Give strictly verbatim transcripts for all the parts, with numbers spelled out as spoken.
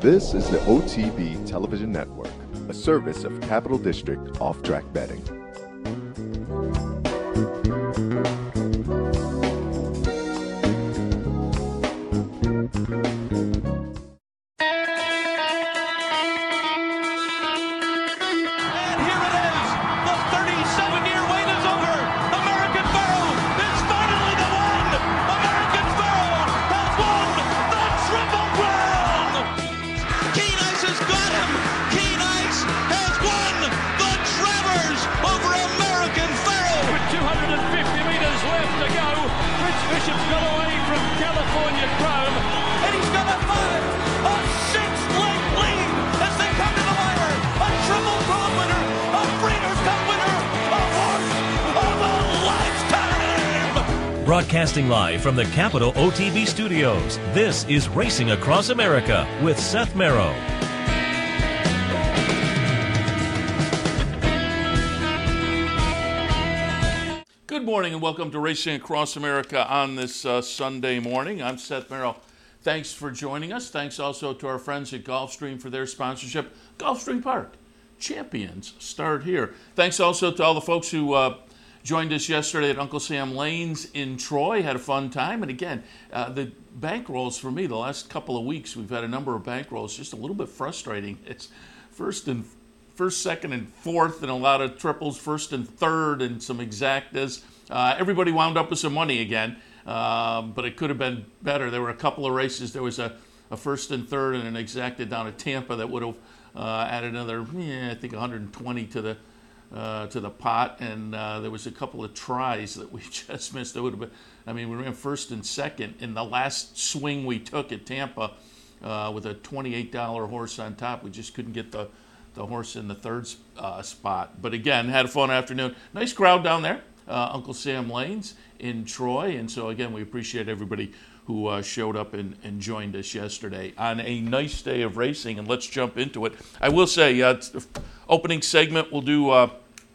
This is the O T B Television Network, a service of Capital District Off-Track Betting. Broadcasting live from the Capital O T B studios, this is Racing Across America with Seth Merrow. Good morning and welcome to Racing Across America on this uh, Sunday morning. I'm Seth Merrow. Thanks for joining us. Thanks also to our friends at Gulfstream for their sponsorship. Gulfstream Park, champions start here. Thanks also to all the folks who uh, joined us yesterday at Uncle Sam Lanes in Troy. Had a fun time. And again, uh, the bank rolls for me, the last couple of weeks, we've had a number of bank rolls, just a little bit frustrating. It's first and first, second, and fourth, and a lot of triples, first and third, and some exactas. Uh, everybody wound up with some money again, um, but it could have been better. There were a couple of races. There was a, a first and third and an exacta down at Tampa that would have uh, added another, yeah, I think one hundred twenty to the Uh, to the pot, and uh, there was a couple of tries that we just missed. It would have been, I mean, we ran first and second in the last swing we took at Tampa uh, with a twenty-eight dollar horse on top. We just couldn't get the, the horse in the third uh, spot. But again, had a fun afternoon. Nice crowd down there, uh, Uncle Sam Lanes in Troy, and so again, we appreciate everybody who uh, showed up and, and joined us yesterday on a nice day of racing, and let's jump into it. I will say, uh, opening segment, we'll do, uh,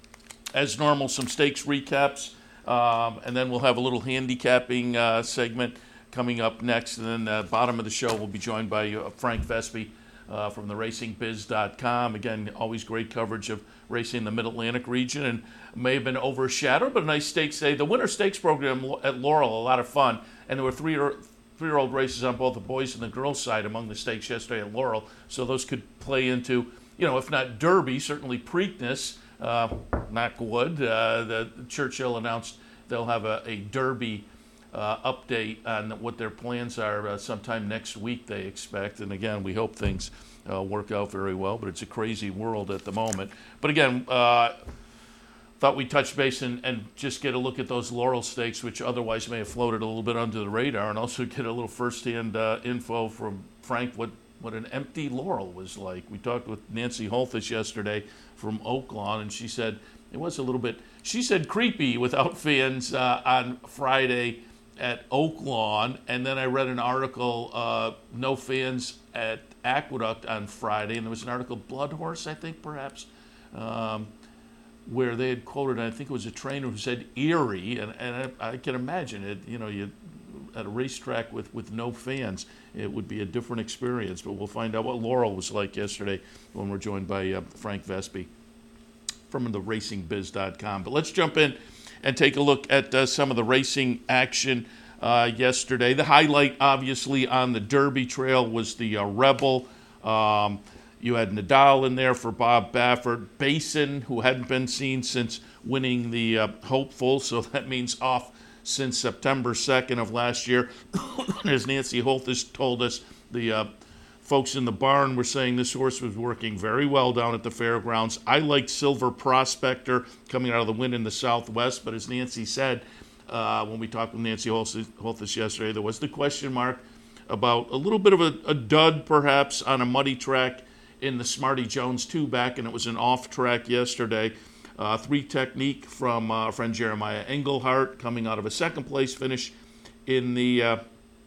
as normal, some stakes recaps, um, and then we'll have a little handicapping uh, segment coming up next, and then the bottom of the show we'll be joined by uh, Frank Vespi uh, from the racing biz dot com. Again, always great coverage of racing in the Mid-Atlantic region, and may have been overshadowed, but a nice stakes day. The Winter Stakes program at Laurel, a lot of fun, and there were three three-year-old races on both the boys and the girls side among the stakes yesterday at Laurel, so those could play into, you know, if not Derby, certainly Preakness. Uh, knock wood. Uh, the Churchill announced they'll have a, a Derby uh, update on what their plans are uh, sometime next week, they expect. And again, we hope things uh, work out very well, but it's a crazy world at the moment. But again, uh, thought we'd touch base and, and just get a look at those Laurel Stakes, which otherwise may have floated a little bit under the radar, and also get a little first-hand uh, info from Frank, what, what an empty Laurel was like. We talked with Nancy Holthus yesterday from Oaklawn, and she said it was a little bit, she said creepy without fans uh, on Friday at Oaklawn, and then I read an article, uh, no fans at Aqueduct on Friday, and there was an article, Blood Horse, I think, perhaps, um, where they had quoted, I think it was a trainer who said eerie, and, and I, I can imagine it, you know, you at a racetrack with, with no fans, it would be a different experience. But we'll find out what Laurel was like yesterday when we're joined by uh, Frank Vespi from the racing biz dot com. But let's jump in and take a look at uh, some of the racing action uh, yesterday. The highlight, obviously, on the Derby trail was the uh, Rebel. Um, you had Nadal in there for Bob Baffert. Basin, who hadn't been seen since winning the uh, Hopeful, so that means off since September second of last year. As Nancy Holthus told us, the uh, folks in the barn were saying this horse was working very well down at the fairgrounds. I liked Silver Prospector coming out of the win in the Southwest, but as Nancy said, uh, when we talked with Nancy Holthus, Holthus yesterday, there was the question mark about a little bit of a, a dud, perhaps, on a muddy track in the Smarty Jones two back, and it was an off track yesterday. Uh, three technique from uh, friend Jeremiah Engelhardt coming out of a second place finish in the uh,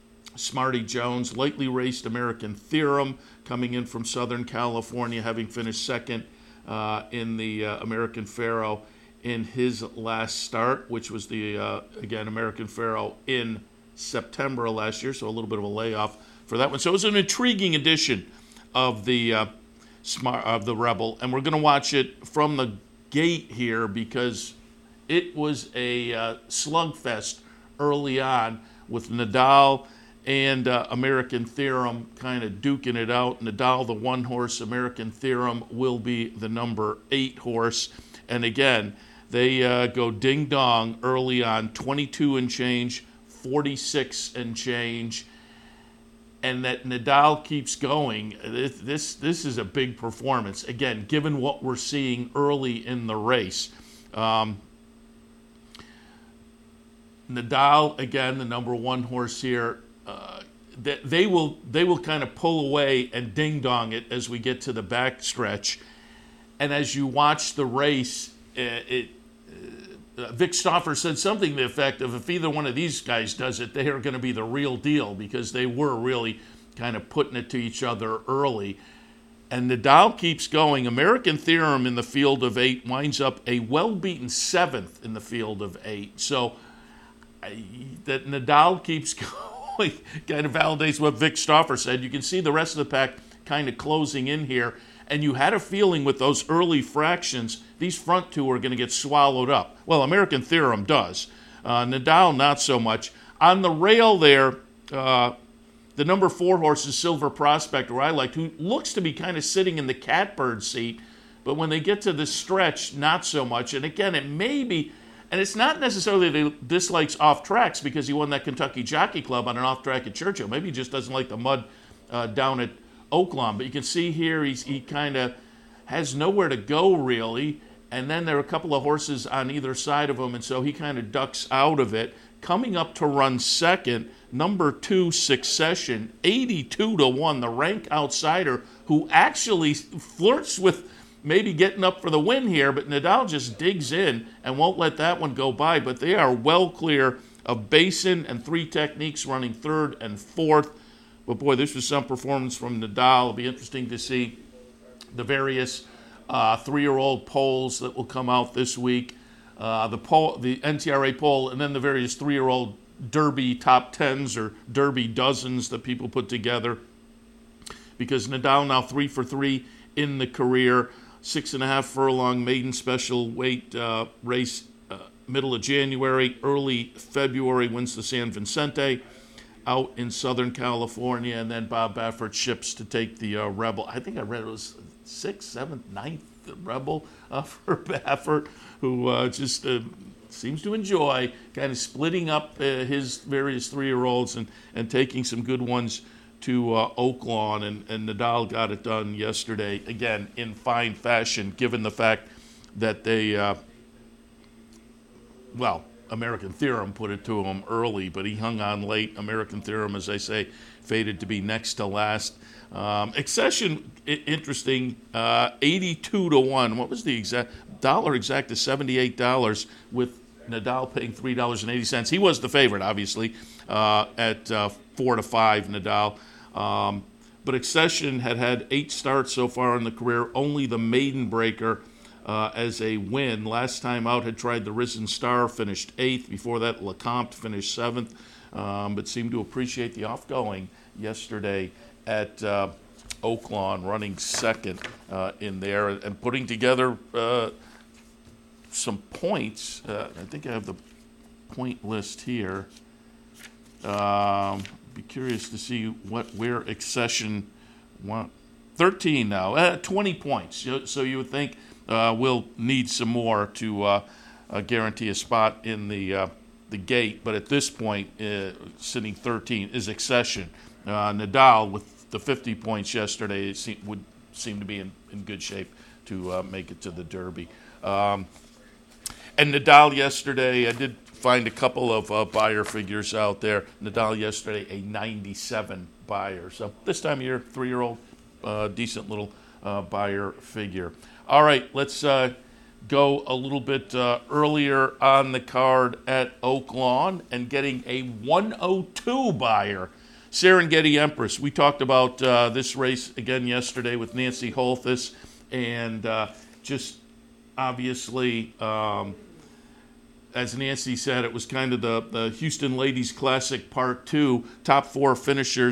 Smarty Jones. Lightly raced American Theorem coming in from Southern California, having finished second uh, in the uh, American Pharoah in his last start, which was the, uh, again, American Pharoah in September of last year, so a little bit of a layoff for that one. So it was an intriguing edition of the uh, smart of the Rebel, and we're going to watch it from the gate here because it was a uh, slugfest early on with Nadal and uh, American Theorem kind of duking it out. Nadal, the one horse, American Theorem will be the number eight horse. And again, they uh, go ding dong early on, twenty-two and change, forty-six and change. And that Nadal keeps going. This, this this is a big performance. Again, given what we're seeing early in the race. Um, Nadal, again, the number one horse here, uh, they, they will they will kind of pull away and ding dong it as we get to the back stretch. And as you watch the race, it, it uh, Vic Stauffer said something to the effect of, if either one of these guys does it, they are going to be the real deal, because they were really kind of putting it to each other early. And Nadal keeps going. American Theorem in the field of eight winds up a well-beaten seventh in the field of eight. So I, that Nadal keeps going kind of validates what Vic Stauffer said. You can see the rest of the pack kind of closing in here. And you had a feeling with those early fractions, these front two are going to get swallowed up. Well, American Theorem does. Uh, Nadal, not so much. On the rail there, uh, the number four horse is Silver Prospector, I liked, who looks to be kind of sitting in the catbird seat. But when they get to the stretch, not so much. And again, it may be, and it's not necessarily that he dislikes off tracks because he won that Kentucky Jockey Club on an off track at Churchill. Maybe he just doesn't like the mud uh, down at Oaklawn. But you can see here he's, he kind of has nowhere to go, really. And then there are a couple of horses on either side of him, and so he kind of ducks out of it. Coming up to run second, number two, Succession, eighty-two to one, the rank outsider, who actually flirts with maybe getting up for the win here, but Nadal just digs in and won't let that one go by. But they are well clear of Basin and Three Techniques running third and fourth. But boy, this was some performance from Nadal. It'll be interesting to see the various uh, three-year-old polls that will come out this week. Uh, the poll, the N T R A poll, and then the various three-year-old Derby top tens or Derby dozens that people put together. Because Nadal now three for three in the career, six and a half furlong maiden special weight uh, race, uh, middle of January, early February wins the San Vicente out in Southern California, and then Bob Baffert ships to take the uh, Rebel. I think I read it was sixth, seventh, ninth Rebel uh, for Baffert, who uh, just uh, seems to enjoy kind of splitting up uh, his various three-year-olds and, and taking some good ones to uh, Oaklawn, and, and Nadal got it done yesterday, again, in fine fashion, given the fact that they, uh, well, American Theorem put it to him early, but he hung on late. American Theorem, as I say, fated to be next to last. Um, Accession, I- interesting, uh, eighty-two to one. What was the exact dollar exact is seventy-eight dollars, with Nadal paying three dollars and eighty cents. He was the favorite, obviously, uh, at uh, four to five, Nadal. Um, but Accession had had eight starts so far in the career, only the Maiden Breaker Uh, as a win. Last time out had tried the Risen Star, finished eighth. Before that, LeCompte finished seventh, um, but seemed to appreciate the offgoing yesterday at uh, Oaklawn, running second uh, in there and putting together uh, some points. Uh, I think I have the point list here. Um, be curious to see what where Accession won. thirteen now, uh, twenty points. So, so you would think Uh, we'll need some more to uh, uh, guarantee a spot in the uh, the gate, but at this point, uh, sitting thirteen is Accession. Uh, Nadal, with the fifty points yesterday, seem, would seem to be in, in good shape to uh, make it to the Derby. Um, and Nadal yesterday, I did find a couple of uh, buyer figures out there. Nadal yesterday, a ninety-seven buyer. So this time of year, three-year-old, uh, decent little uh, buyer figure. All right, let's uh, go a little bit uh, earlier on the card at Oaklawn and getting a one oh two buyer. Serengeti Empress. We talked about uh, this race again yesterday with Nancy Holthus, and uh, just obviously, um, as Nancy said, it was kind of the, the Houston Ladies Classic Part two, top four finishers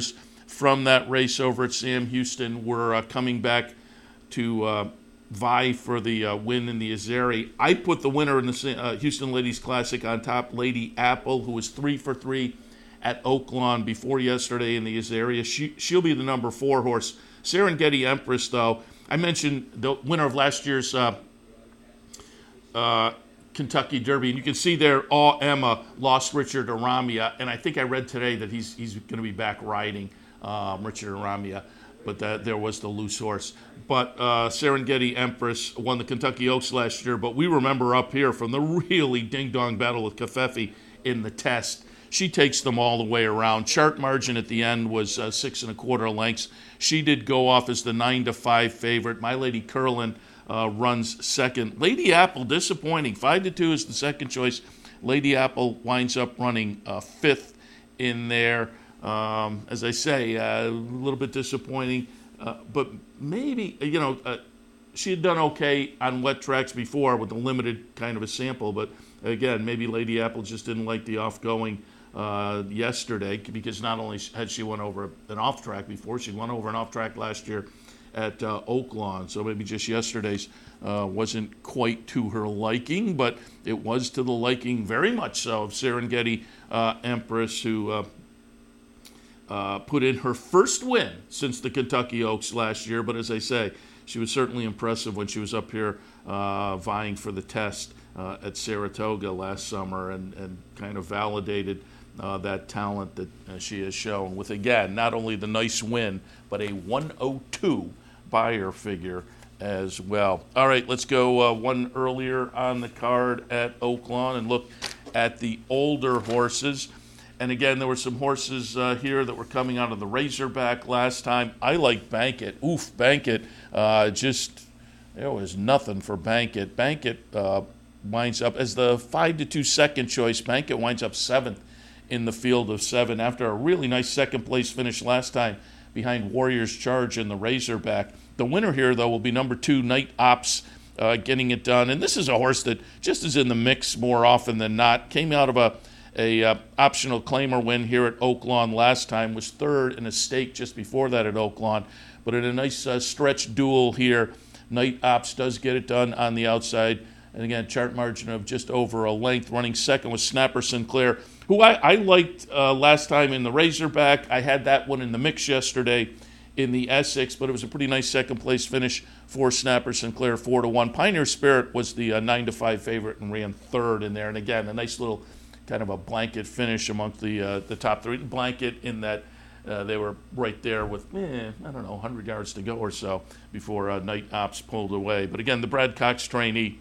from that race over at Sam Houston were uh, coming back to uh, vie for the uh, win in the Azeri. I put the winner in the uh, Houston Ladies Classic on top, Lady Apple, who was three for three at Oaklawn before yesterday in the Azeri. She, she'll be the number four horse. Serengeti Empress, though, I mentioned the winner of last year's uh, uh, Kentucky Derby, and you can see there, Aw Emma lost Richard Aramia, and I think I read today that he's he's going to be back riding um, Richard Aramia, but that, there was the loose horse. But uh, Serengeti Empress won the Kentucky Oaks last year, but we remember up here from the really ding-dong battle with Covfefe in the test. She takes them all the way around. Chart margin at the end was uh, six and a quarter lengths. She did go off as the nine to five favorite. My Lady Curlin uh, runs second. Lady Apple, disappointing. Five to two is the second choice. Lady Apple winds up running uh, fifth in there. Um, as I say, uh, a little bit disappointing. Uh, but maybe, you know, uh, she had done okay on wet tracks before with a limited kind of a sample. But again, maybe Lady Apple just didn't like the off-going Uh, yesterday, because not only had she won over an off track before, she won over an off track last year at uh, Oaklawn. So maybe just yesterday's uh, wasn't quite to her liking, but it was to the liking very much so of Serengeti uh, Empress, who uh, uh, put in her first win since the Kentucky Oaks last year. But as I say, she was certainly impressive when she was up here uh, vying for the test uh, at Saratoga last summer, and, and kind of validated Uh, that talent that uh, she has shown with, again, not only the nice win, but a one oh two Beyer figure as well. All right, let's go uh, one earlier on the card at Oaklawn and look at the older horses. And again, there were some horses uh, here that were coming out of the Razorback last time. I like Bankit. Oof, Bankit. Uh, just, there was nothing for Bankit. Bankit uh, winds up as the five to two second choice. Bankit winds up seventh in the field of seven after a really nice second place finish last time behind Warriors Charge and the Razorback. The winner here, though, will be number two, Night Ops, uh, getting it done. And this is a horse that just is in the mix more often than not. Came out of a, a uh, optional claimer win here at Oaklawn last time, was third in a stake just before that at Oaklawn. But in a nice uh, stretch duel here, Night Ops does get it done on the outside. And again, chart margin of just over a length. Running second was Snapper Sinclair, who I, I liked uh, last time in the Razorback. I had that one in the mix yesterday in the Essex, but it was a pretty nice second place finish for Snapper Sinclair, four to one. Pioneer Spirit was the uh, nine to five favorite and ran third in there. And again, a nice little kind of a blanket finish amongst the uh, the top three. Blanket in that uh, they were right there with, eh, I don't know, one hundred yards to go or so before uh, Night Ops pulled away. But again, the Brad Cox trainee,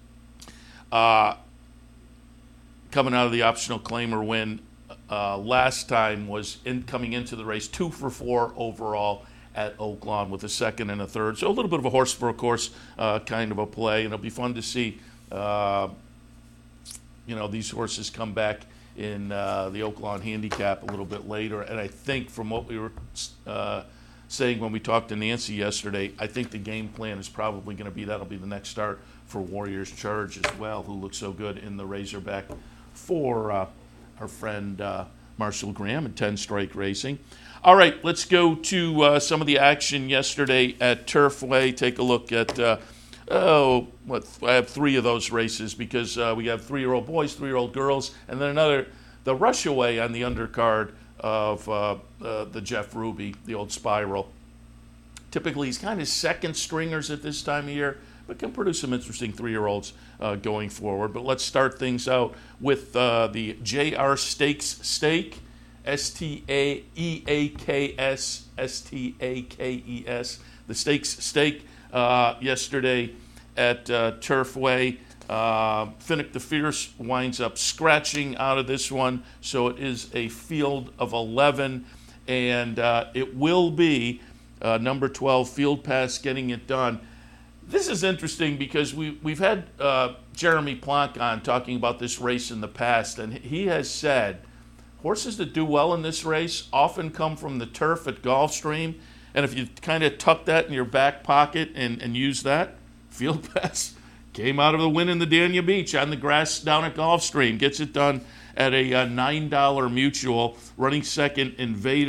uh, coming out of the optional claimer win uh, last time, was in, coming into the race two for four overall at Oaklawn with a second and a third. So a little bit of a horse for a course uh, kind of a play, and it'll be fun to see uh, you know, these horses come back in uh, the Oaklawn handicap a little bit later. And I think from what we were uh, saying when we talked to Nancy yesterday, I think the game plan is probably going to be that'll be the next start for Warriors Charge as well, who looks so good in the Razorback for uh, our friend uh, Marshall Graham and ten Strike Racing. All right, let's go to uh, some of the action yesterday at Turfway. Take a look at, uh, oh, what, I have three of those races because uh, we have three-year-old boys, three-year-old girls, and then another, the Rushaway on the undercard of uh, uh, the Jeff Ruby, the old Spiral. Typically, he's kind of second stringers at this time of year, but can produce some interesting three-year-olds uh, going forward. But let's start things out with uh, the J R Stakes Stake, S T A E A K S, S T A K E S. The Stakes Stake uh, yesterday at uh, Turfway. Uh, Finnick the Fierce winds up scratching out of this one, so it is a field of eleven, and uh, it will be uh, number twelve, Field Pass, getting it done. This is interesting because we, we've had uh, Jeremy Plonk on talking about this race in the past, and he has said horses that do well in this race often come from the turf at Gulfstream, and if you kind of tuck that in your back pocket and, and use that, Field Pass came out of the win in the Dania Beach on the grass down at Gulfstream. Gets it done at a uh, nine dollar mutual. Running second, Invader,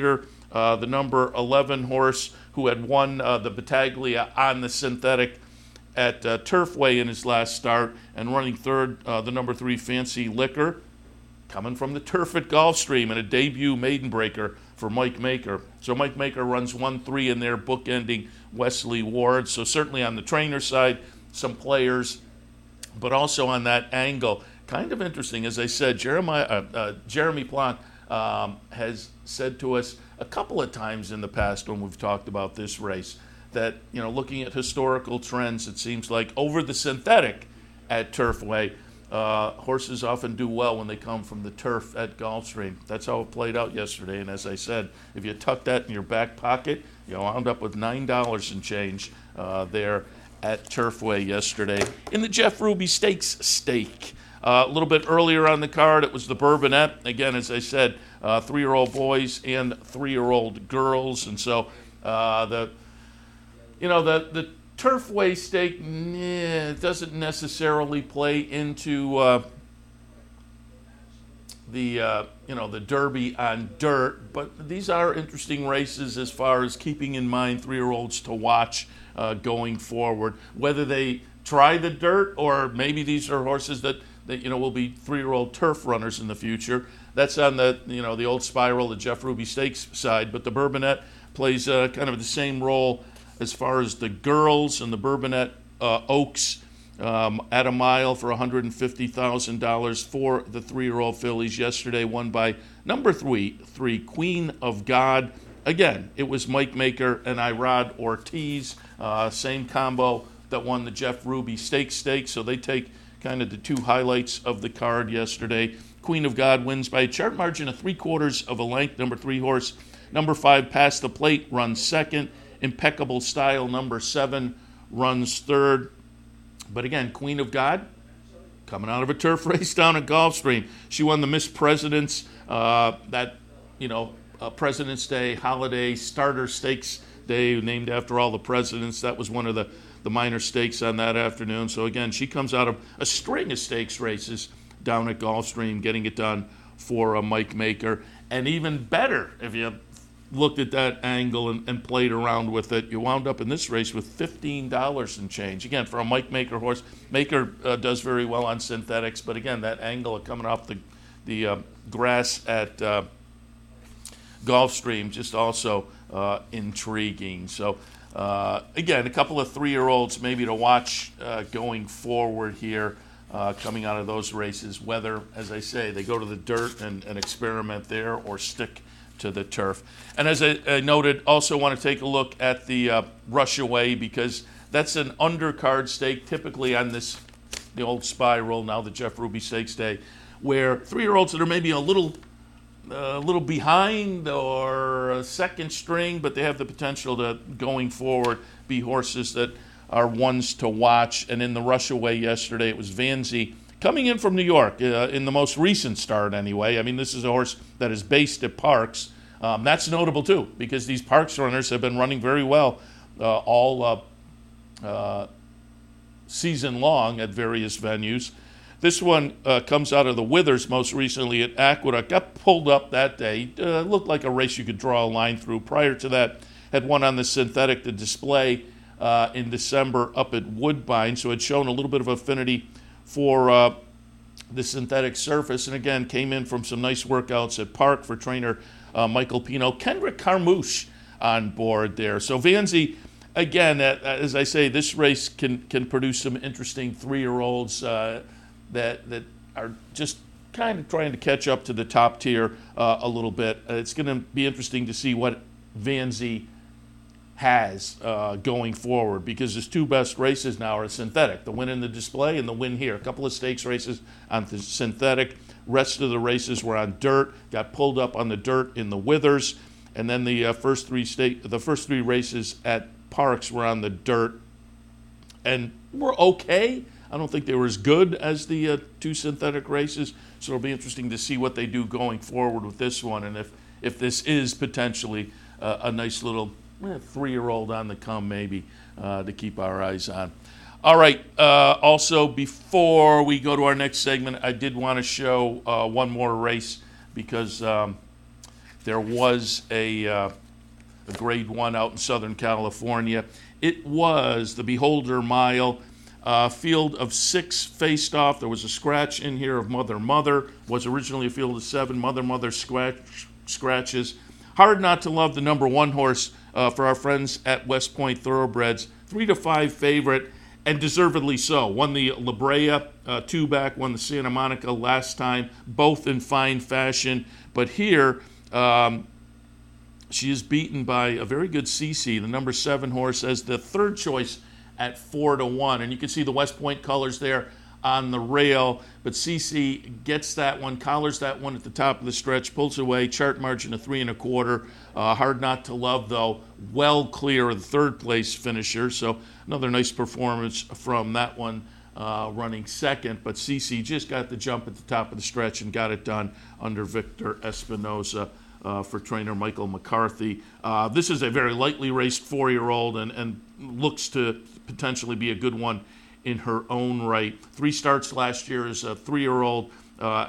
uh, the number eleven horse who had won uh, the Battaglia on the synthetic at uh, Turfway in his last start, and running third, uh, the number three Fancy Liquor, coming from the turf at Gulfstream and a debut maiden breaker for Mike Maker. So Mike Maker runs one three in there, bookending Wesley Ward. So certainly on the trainer side, some players, but also on that angle. Kind of interesting, as I said, Jeremiah, uh, uh, Jeremy Plant um, has said to us a couple of times in the past when we've talked about this race that, you know, looking at historical trends, it seems like over the synthetic at Turfway, uh, horses often do well when they come from the turf at Gulfstream. That's how it played out yesterday. And as I said, if you tuck that in your back pocket, you wound up with nine dollars and change uh, there at Turfway yesterday. In the Jeff Ruby Stakes stake, uh, a little bit earlier on the card, it was the Bourbonette. Again, as I said, uh, three-year-old boys and three-year-old girls. And so uh, the, you know, the the Turfway stake nah, doesn't necessarily play into uh, the uh, you know the Derby on dirt, but these are interesting races as far as keeping in mind three-year-olds to watch uh, going forward. Whether they try the dirt or maybe these are horses that, that you know will be three-year-old turf runners in the future. That's on the you know the old Spiral, the Jeff Ruby Stakes side, but the Bourbonette plays uh, kind of the same role as far as the girls and the Bourbonette uh, Oaks um, at a mile for one hundred fifty thousand dollars for the three-year-old fillies. Yesterday won by number three, three Queen of God. Again, it was Mike Maker and Irad Ortiz, uh, same combo that won the Jeff Ruby Stakes stake. So they take kind of the two highlights of the card yesterday. Queen of God wins by a chart margin of three quarters of a length. Number three horse, number five Past the Plate, runs second. Impeccable Style, number seven, runs third. But again, Queen of God, coming out of a turf race down at Gulfstream. She won the Miss President's, uh, that, you know, uh, President's Day holiday starter stakes day, named after all the presidents. That was one of the, the minor stakes on that afternoon. So again, she comes out of a string of stakes races down at Gulfstream, getting it done for uh, Mike Maker. And even better, if you looked at that angle and, and played around with it, you wound up in this race with fifteen dollars and change. Again, for a Mike Maker horse, Maker uh, does very well on synthetics, but again, that angle of coming off the, the uh, grass at uh, Gulfstream just also uh, intriguing. So, uh, again, a couple of three-year-olds maybe to watch uh, going forward here, uh, coming out of those races, whether, as I say, they go to the dirt and, and experiment there or stick to the turf. And as I, I noted, also want to take a look at the uh, Rush Away, because that's an undercard stake typically on this, the old Spiral, now the Jeff Ruby Stakes Day, where three-year-olds that are maybe a little a little behind or a second string, but they have the potential to, going forward, be horses that are ones to watch. And in the Rush Away yesterday, it was Vanzi coming in from New York, uh, in the most recent start anyway. I mean, this is a horse that is based at Parks. Um, that's notable too, because these Parks runners have been running very well uh, all uh, uh, season long at various venues. This one uh, comes out of the Withers most recently at Aqueduct. Got pulled up that day. Uh, looked like a race you could draw a line through. Prior to that, had one on the synthetic, the display uh, in December up at Woodbine, so had shown a little bit of affinity for uh, the synthetic surface, and again came in from some nice workouts at Park for trainer uh, Michael Pino. Kendrick Carmouche on board there. So Vanzi, again, uh, as I say, this race can can produce some interesting three-year-olds uh, that that are just kind of trying to catch up to the top tier uh, a little bit. Uh, it's going to be interesting to see what Vanzi has uh, going forward, because his two best races now are synthetic, the win in the display and the win here. A couple of stakes races on the synthetic. Rest of the races were on dirt. Got pulled up on the dirt in the Withers, and then the uh, first three stake, the first three races at Parks were on the dirt, and were okay. I don't think they were as good as the uh, two synthetic races, so it'll be interesting to see what they do going forward with this one, and if if this is potentially uh, a nice little eh, three-year-old on the come, maybe uh, to keep our eyes on. All right. Uh, also, before we go to our next segment, I did want to show uh, one more race, because um, there was a, uh, a grade one out in Southern California. It was the Beholder Mile. Uh, field of six faced off. There was a scratch in here of Mother Mother. Was originally a field of seven. Mother Mother scratch, scratches. Hard not to love the number one horse uh, for our friends at West Point Thoroughbreds. Three to five favorite, and deservedly so. Won the La Brea uh, two back, won the Santa Monica last time, both in fine fashion. But here, um, she is beaten by a very good C C, the number seven horse, as the third choice at four to one. And you can see the West Point colors there on the rail. But C C gets that one, collars that one at the top of the stretch, pulls away, chart margin of three and a quarter. Uh, hard not to love, though, well clear of the third place finisher. So another nice performance from that one uh, running second. But C C just got the jump at the top of the stretch and got it done under Victor Espinoza. Uh, for trainer Michael McCarthy. Uh, this is a very lightly raced four-year-old and, and looks to potentially be a good one in her own right. Three starts last year as a three-year-old. Uh,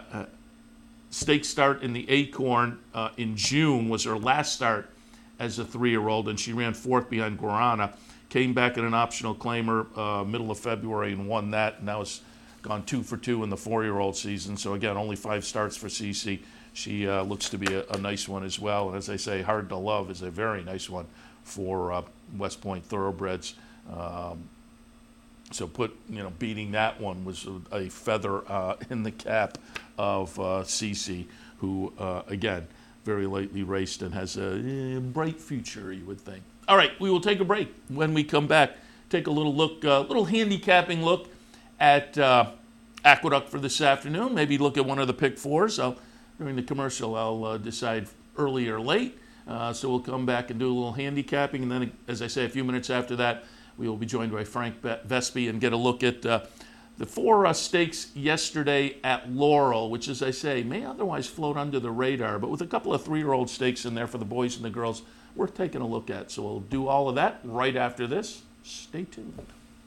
stake start in the Acorn uh, in June was her last start as a three-year-old, and she ran fourth behind Guarana. Came back in an optional claimer uh, middle of February and won that, and now has gone two for two in the four-year-old season. So again, only five starts for C C. She uh, looks to be a, a nice one as well. And as I say, Hard to Love is a very nice one for uh, West Point Thoroughbreds. Um, so put, you know, beating that one was a, a feather uh, in the cap of uh, C C, who, uh, again, very lightly raced and has a, a bright future, you would think. All right, we will take a break. When we come back, take a little look, a uh, little handicapping look at uh, Aqueduct for this afternoon. Maybe look at one of the pick fours. I'll During the commercial, I'll uh, decide early or late. Uh, so we'll come back and do a little handicapping. And then, as I say, a few minutes after that, we will be joined by Frank Vespi and get a look at uh, the four uh, stakes yesterday at Laurel, which, as I say, may otherwise float under the radar. But with a couple of three-year-old stakes in there for the boys and the girls, worth taking a look at. So we'll do all of that right after this. Stay tuned.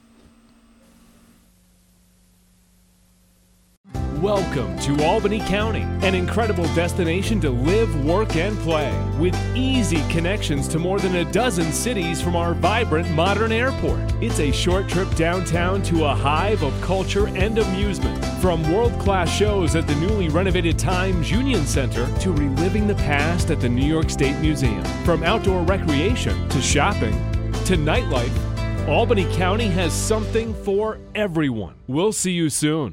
Welcome to Albany County, an incredible destination to live, work, and play, with easy connections to more than a dozen cities from our vibrant modern airport. It's a short trip downtown to a hive of culture and amusement, from world-class shows at the newly renovated Times Union Center to reliving the past at the New York State Museum. From outdoor recreation to shopping to nightlife, Albany County has something for everyone. We'll see you soon.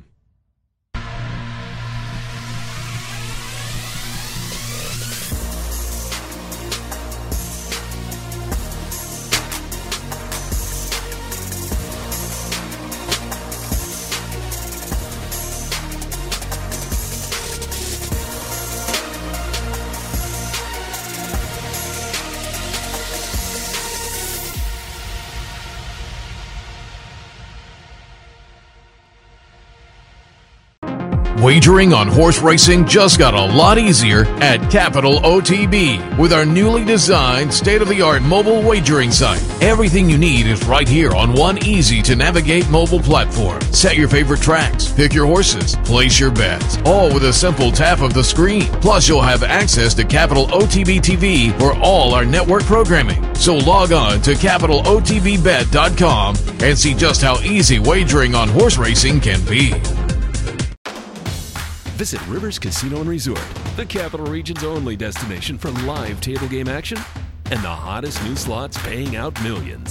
Wagering on horse racing just got a lot easier at Capital O T B with our newly designed state-of-the-art mobile wagering site. Everything you need is right here on one easy-to-navigate mobile platform. Set your favorite tracks, pick your horses, place your bets, all with a simple tap of the screen. Plus, you'll have access to Capital O T B T V for all our network programming. So log on to capital o t b bet dot com and see just how easy wagering on horse racing can be. Visit Rivers Casino and Resort, the Capital Region's only destination for live table game action and the hottest new slots paying out millions.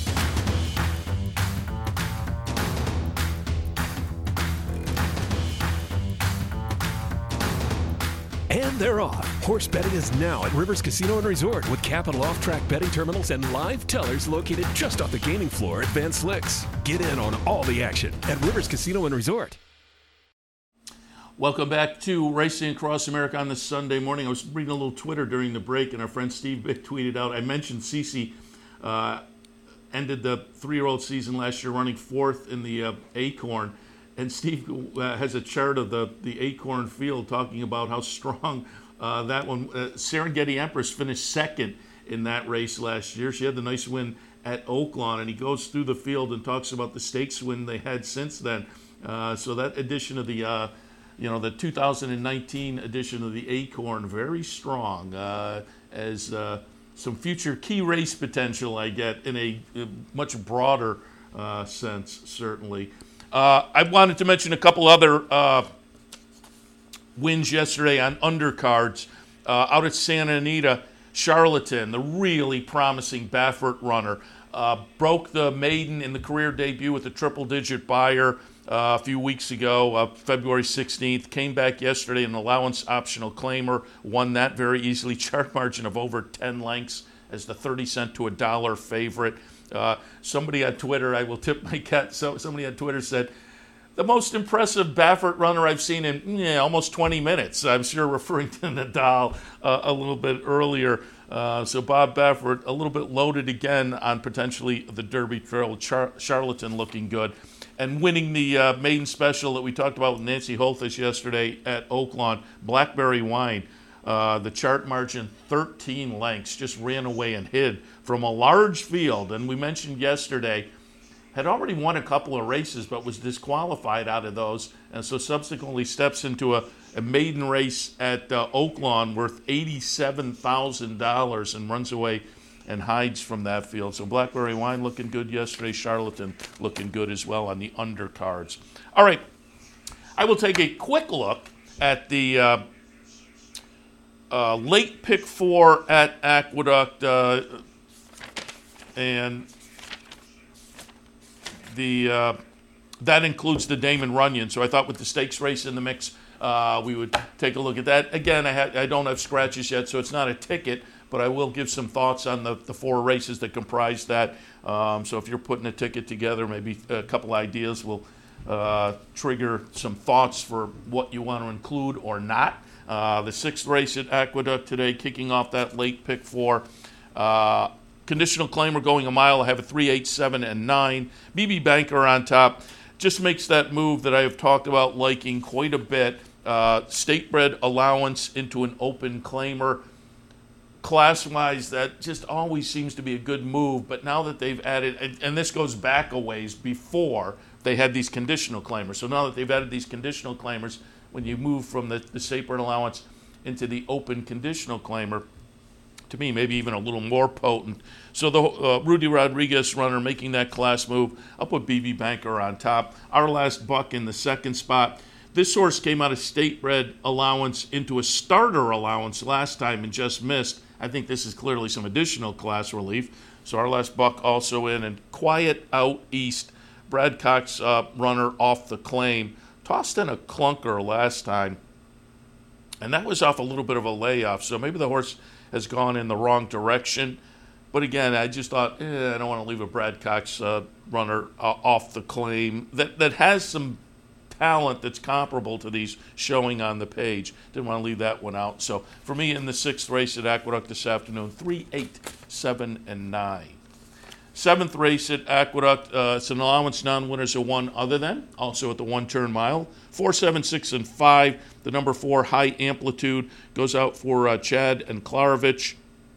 And they're off. Horse betting is now at Rivers Casino and Resort with Capital off-track betting terminals and live tellers located just off the gaming floor at Van Slyck's. Get in on all the action at Rivers Casino and Resort. Welcome back to Racing Across America on this Sunday morning. I was reading a little Twitter during the break, and our friend Steve Bick tweeted out, I mentioned C C uh, ended the three-year-old season last year running fourth in the uh, Acorn, and Steve uh, has a chart of the, the Acorn field talking about how strong uh, that one. Uh, Serengeti Empress finished second in that race last year. She had the nice win at Oaklawn, and he goes through the field and talks about the stakes win they had since then. Uh, so that edition of the uh, you know, the two thousand nineteen edition of the Acorn very strong uh, as uh, some future key race potential I get in a, a much broader uh, sense, certainly. Uh, I wanted to mention a couple other uh, wins yesterday on undercards. Uh, out at Santa Anita, Charlatan, the really promising Baffert runner, uh, broke the maiden in the career debut with a triple-digit buyer uh, a few weeks ago, uh, February sixteenth. Came back yesterday, an allowance optional claimer, won that very easily. Chart margin of over ten lengths as the thirty cent to a dollar favorite. Uh, somebody on Twitter, I will tip my cap, so somebody on Twitter said, the most impressive Baffert runner I've seen in yeah, almost twenty minutes. I'm sure referring to Nadal uh, a little bit earlier. Uh, so Bob Baffert, a little bit loaded again on potentially the Derby Trail. Char- Charlatan looking good. And winning the uh, maiden special that we talked about with Nancy Holthus yesterday at Oaklawn, Blackberry Wine. Uh, the chart margin, thirteen lengths, just ran away and hid from a large field. And we mentioned yesterday, had already won a couple of races, but was disqualified out of those, and so subsequently steps into a, a maiden race at uh, Oaklawn worth eighty-seven thousand dollars and runs away and hides from that field. So Blackberry Wine looking good yesterday, Charlatan looking good as well on the undercards. All right, I will take a quick look at the uh, uh, late pick four at Aqueduct, uh, and The uh, that includes the Damon Runyon. So I thought with the stakes race in the mix, uh, we would take a look at that. Again, I, ha- I don't have scratches yet, so it's not a ticket, but I will give some thoughts on the, the four races that comprise that. Um, so if you're putting a ticket together, maybe a couple ideas will uh, trigger some thoughts for what you want to include or not. Uh, the sixth race at Aqueduct today, kicking off that late pick four. Uh, Conditional claimer going a mile. I have a three, eight, seven, and nine. B B Banker on top. Just makes that move that I have talked about liking quite a bit. Uh, state-bred allowance into an open claimer. Class-wise, that just always seems to be a good move. But now that they've added, and, and this goes back a ways before they had these conditional claimers. So now that they've added these conditional claimers, when you move from the, the state-bred allowance into the open conditional claimer, to me, maybe even a little more potent. So the uh, Rudy Rodriguez runner making that class move. I'll put B B Banker on top. Our last buck in the second spot. This horse came out of state-bred allowance into a starter allowance last time and just missed. I think this is clearly some additional class relief. So our last buck also in. And Quiet Out East. Brad Cox uh, runner off the claim. Tossed in a clunker last time. And that was off a little bit of a layoff. So maybe the horse has gone in the wrong direction. But again, I just thought, eh, I don't want to leave a Brad Cox uh, runner uh, off the claim that, that has some talent that's comparable to these showing on the page. Didn't want to leave that one out. So for me in the sixth race at Aqueduct this afternoon, three, eight, seven, and nine. Seventh race at Aqueduct, uh, it's an allowance non-winners of one other than, also at the one-turn mile. Four, seven, six, and five. The number four, High Amplitude, goes out for uh, Chad and Klarovich.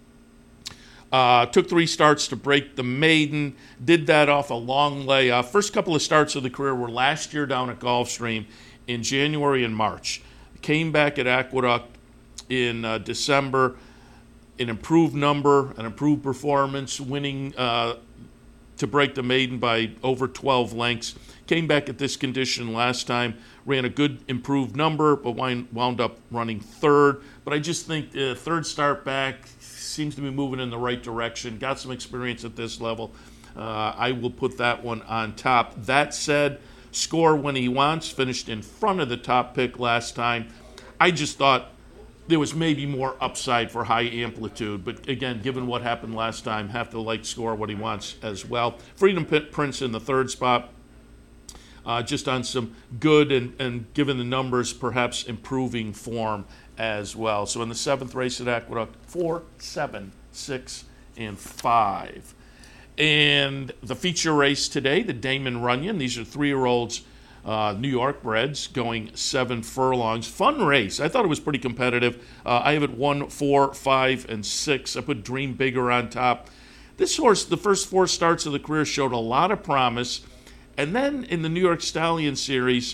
Uh, took three starts to break the maiden. Did that off a long layoff. First couple of starts of the career were last year down at Gulfstream in January and March. Came back at Aqueduct in uh, December. An improved number, an improved performance, winning uh, to break the maiden by over twelve lengths. Came back at this condition last time, ran a good improved number, but wound up running third. But I just think the third start back seems to be moving in the right direction. Got some experience at this level. Uh, I will put that one on top. That said, Score When He Wants, finished in front of the top pick last time. I just thought there was maybe more upside for High Amplitude, but again, given what happened last time, have to like Score What He Wants as well. Freedom Prince in the third spot, uh, just on some good and, and given the numbers, perhaps improving form as well. So in the seventh race at Aqueduct, four, seven, six, and five. And the feature race today, the Damon Runyon. These are three-year-olds, uh, New York breds, going seven furlongs. Fun race. I thought it was pretty competitive. Uh, I have it one, four, five, and six. I put Dream Bigger on top. This horse, the first four starts of the career, showed a lot of promise. And then in the New York Stallion Series,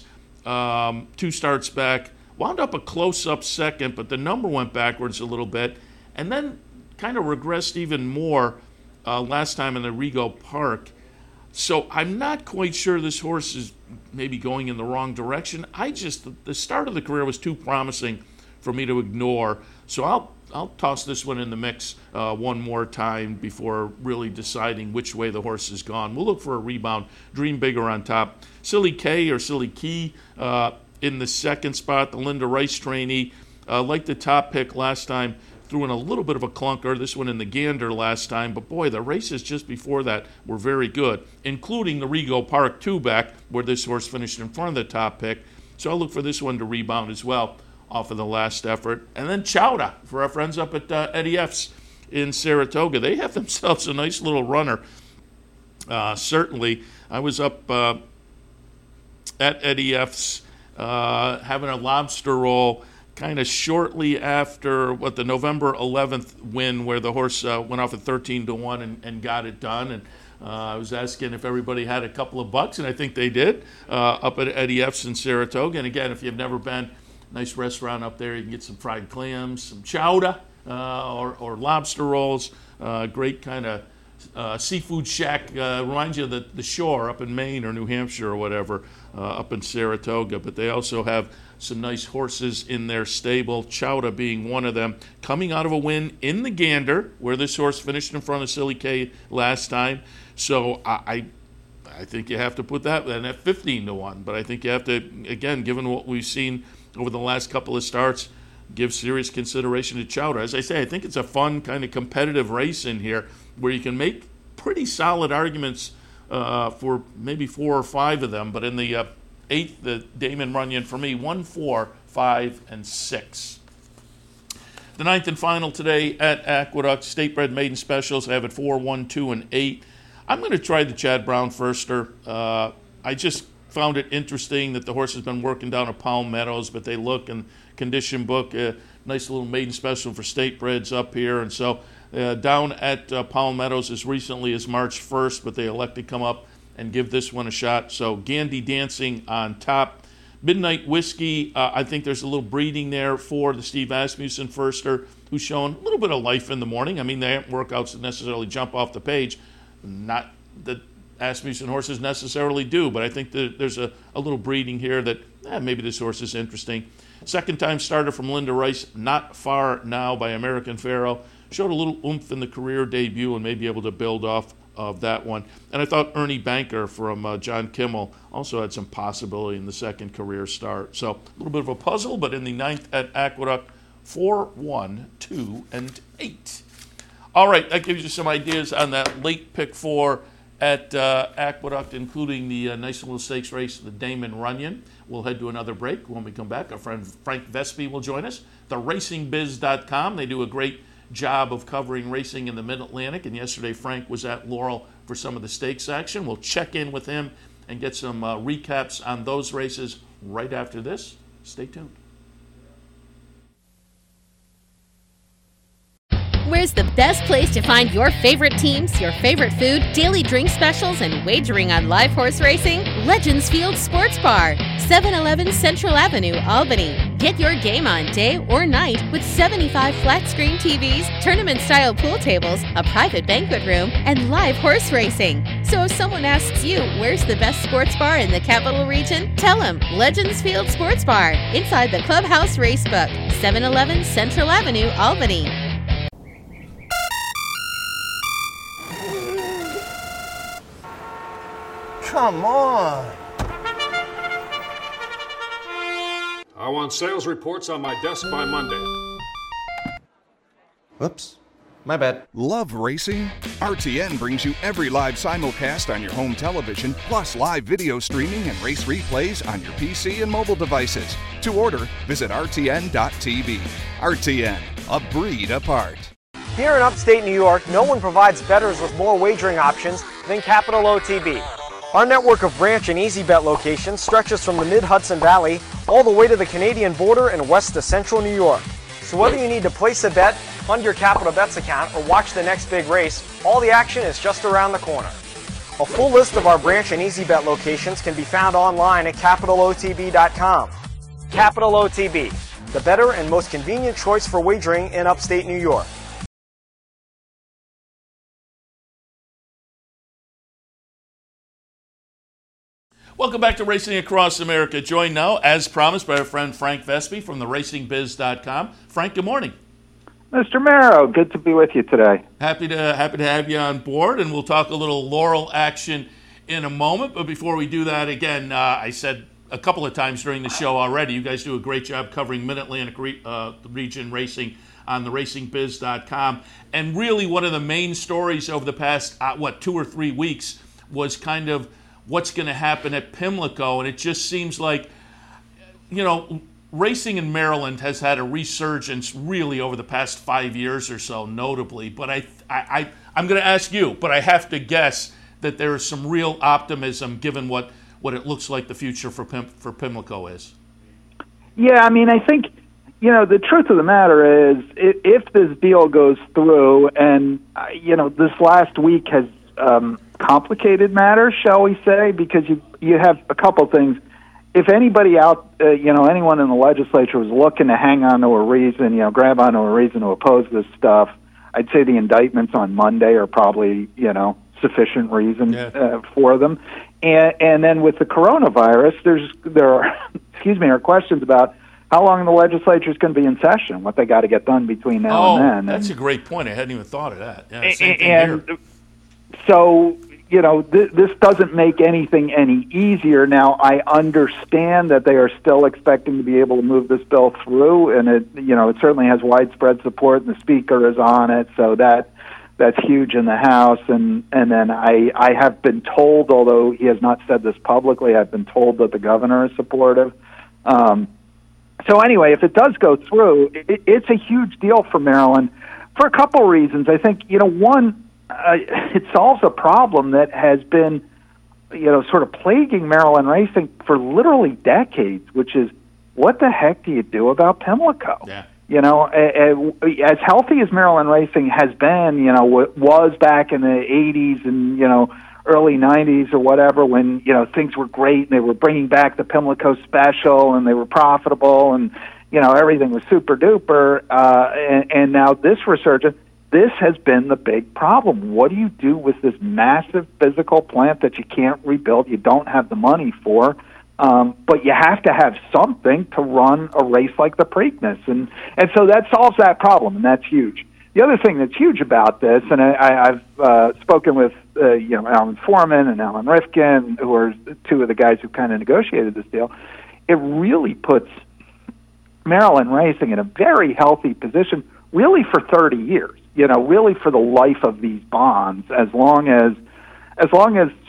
um, two starts back. Wound up a close-up second, but the number went backwards a little bit. And then kind of regressed even more uh, last time in the Rego Park. So I'm not quite sure this horse is maybe going in the wrong direction. I just, the start of the career was too promising for me to ignore. So I'll I'll toss this one in the mix uh, one more time before really deciding which way the horse has gone. We'll look for a rebound. Dream Bigger on top. Silly K or Silly Key uh, in the second spot. The Linda Rice trainee. Uh, like the top pick last time, threw in a little bit of a clunker. This one in the Gander last time. But boy, the races just before that were very good, including the Rego Park two-back where this horse finished in front of the top pick. So I'll look for this one to rebound as well off of the last effort. And then Chowda for our friends up at uh, Eddie F's in Saratoga. They have themselves a nice little runner. Uh, certainly, I was up uh, at Eddie F's uh, having a lobster roll kind of shortly after what the November eleventh win where the horse uh, went off at thirteen to one and, and got it done. And uh, I was asking if everybody had a couple of bucks, and I think they did, uh, up at Eddie F's in Saratoga. And again, if you've never been, nice restaurant up there. You can get some fried clams, some chowder, uh, or, or lobster rolls. Uh, great kind of uh, seafood shack. Uh, reminds you of the, the shore up in Maine or New Hampshire or whatever, uh, up in Saratoga. But they also have some nice horses in their stable, Chowda being one of them, coming out of a win in the Gander, where this horse finished in front of Silly K last time. So I, I I think you have to put that in at fifteen to one. But I think you have to, again, given what we've seen over the last couple of starts, give serious consideration to Chowder. As I say, I think it's a fun kind of competitive race in here where you can make pretty solid arguments uh, for maybe four or five of them. But in the uh, eighth, the Damon Runyon, for me, one, four, five, and six. The ninth and final today at Aqueduct, State Bred Maiden Specials. I have it four, one, two, and eight. I'm going to try the Chad Brown Firster. Uh, I just found it interesting that the horse has been working down at Palm Meadows, but they look in condition book, a nice little maiden special for state breds up here. And so uh, down at uh, Palm Meadows as recently as March first, but they elect to come up and give this one a shot. So Gandy Dancing on top. Midnight Whiskey, uh, I think there's a little breeding there for the Steve Asmussen Firster, who's shown a little bit of life in the morning. I mean, they aren't workouts that necessarily jump off the page. Not that Asmussen horses necessarily do, but I think that there's a, a little breeding here that eh, maybe this horse is interesting. Second time starter from Linda Rice, Not Far Now by American Pharoah. Showed a little oomph in the career debut and may be able to build off of that one. And I thought Ernie Banker from uh, John Kimmel also had some possibility in the second career start. So a little bit of a puzzle, but in the ninth at Aqueduct, four, one, two, and eight. All right, that gives you some ideas on that late pick four at uh, Aqueduct, including the uh, nice little stakes race, the Damon Runyon. We'll head to another break. When we come back, our friend Frank Vespi will join us. The racing biz dot com, they do a great job of covering racing in the Mid-Atlantic, and yesterday Frank was at Laurel for some of the stakes action. We'll check in with him and get some uh, recaps on those races right after this. Stay tuned. Where's the best place to find your favorite teams, your favorite food, daily drink specials, and wagering on live horse racing? Legends Field Sports Bar, seven eleven Central Avenue, Albany. Get your game on day or night with seventy-five flat-screen T Vs, tournament-style pool tables, a private banquet room, and live horse racing. So if someone asks you, where's the best sports bar in the capital region? Tell them Legends Field Sports Bar, inside the Clubhouse Racebook, seven eleven Central Avenue, Albany. Come on. I want sales reports on my desk by Monday. Whoops. My bad. Love racing? R T N brings you every live simulcast on your home television, plus live video streaming and race replays on your P C and mobile devices. To order, visit R T N dot T V. R T N, a breed apart. Here in upstate New York, no one provides bettors with more wagering options than Capital O T B. Our network of branch and easy bet locations stretches from the mid-Hudson Valley all the way to the Canadian border and west to central New York. So whether you need to place a bet, fund your Capital Bets account, or watch the next big race, all the action is just around the corner. A full list of our branch and EasyBet locations can be found online at capital O T B dot com. Capital O T B, the better and most convenient choice for wagering in upstate New York. Welcome back to Racing Across America. Joined now, as promised, by our friend Frank Vespi from the racing biz dot com. Frank, good morning. Mister Marrow, good to be with you today. Happy to happy to have you on board, and we'll talk a little Laurel action in a moment. But before we do that, again, uh, I said a couple of times during the show already, you guys do a great job covering Mid-Atlantic re- uh, region racing on the racing biz dot com. And really one of the main stories over the past, uh, what, two or three weeks was kind of what's going to happen at Pimlico. And it just seems like, you know, racing in Maryland has had a resurgence really over the past five years or so, notably. But I, I, I, I'm going to ask you, but I have to guess that there is some real optimism given what, what it looks like the future for Pim, for Pimlico is. Yeah, I mean, I think, you know, the truth of the matter is if, if this deal goes through, and, uh, you know, this last week has um, complicated matters, shall we say, because you you have a couple things. If anybody out, uh, you know, anyone in the legislature was looking to hang on to a reason, you know, grab onto a reason to oppose this stuff, I'd say the indictments on Monday are probably, you know, sufficient reason yeah. uh, for them. And, and then with the coronavirus, there's there are, excuse me, are questions about how long the legislature is going to be in session, what they got to get done between now oh, and then. That's and, a great point. I hadn't even thought of that. Yeah, same and, thing and here. So, you know, th- this doesn't make anything any easier. Now, I understand that they are still expecting to be able to move this bill through, and it, you know, it certainly has widespread support, and the speaker is on it, so that that's huge in the House. And and then I I have been told, although he has not said this publicly, I've been told that the governor is supportive. Um, so anyway, if it does go through, it, it's a huge deal for Maryland for a couple reasons. I think, you know, one. Uh, it solves a problem that has been, you know, sort of plaguing Maryland racing for literally decades, which is what the heck do you do about Pimlico? Yeah. You know, as healthy as Maryland racing has been, you know, was back in the eighties and, you know, early nineties or whatever, when, you know, things were great and they were bringing back the Pimlico Special and they were profitable and, you know, everything was super duper. Uh, and, and now this resurgence. This has been the big problem. What do you do with this massive physical plant that you can't rebuild, you don't have the money for, um, but you have to have something to run a race like the Preakness, and and so that solves that problem, and that's huge. The other thing that's huge about this, and I, I've uh, spoken with uh, you know Alan Foreman and Alan Rifkin, who are two of the guys who kind of negotiated this deal, it really puts Maryland racing in a very healthy position, really for thirty years. You know, really for the life of these bonds, as long as, as long as,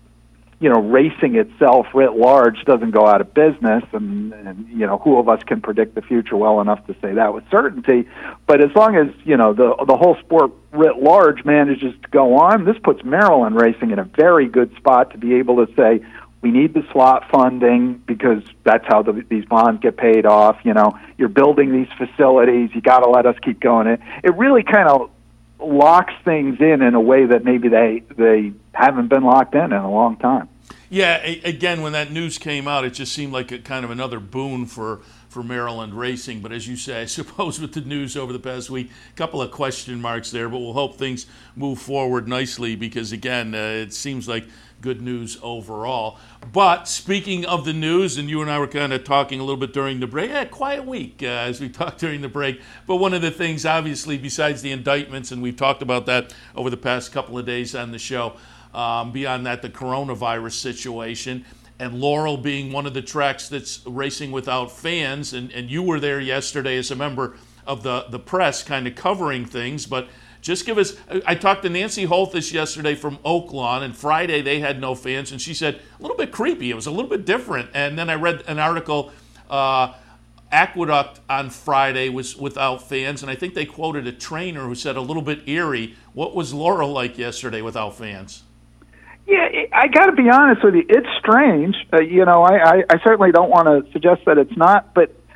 you know, racing itself writ large doesn't go out of business, and, and you know, who of us can predict the future well enough to say that with certainty? But as long as, you know, the the whole sport writ large manages to go on, this puts Maryland racing in a very good spot to be able to say, we need the slot funding because that's how the, these bonds get paid off. You know, you're building these facilities. You got to let us keep going. It it really kind of locks things in in a way that maybe they they haven't been locked in in a long time. Yeah. A, again, when that news came out, it just seemed like a kind of another boon for. for Maryland racing. But as you say, I suppose with the news over the past week, a couple of question marks there, but we'll hope things move forward nicely because, again, uh, it seems like good news overall. But speaking of the news, and you and I were kind of talking a little bit during the break, yeah, quiet week uh, as we talked during the break. But one of the things, obviously, besides the indictments, and we've talked about that over the past couple of days on the show, um, beyond that, the coronavirus situation, and Laurel being one of the tracks that's racing without fans, and, and you were there yesterday as a member of the, the press kind of covering things, but just give us, I talked to Nancy Holthus yesterday from Oaklawn, and Friday they had no fans, and she said, a little bit creepy, it was a little bit different, and then I read an article, uh, Aqueduct on Friday was without fans, and I think they quoted a trainer who said a little bit eerie. What was Laurel like yesterday without fans? Yeah, I got to be honest with you. It's strange. Uh, you know, I, I, I certainly don't want to suggest that it's not, but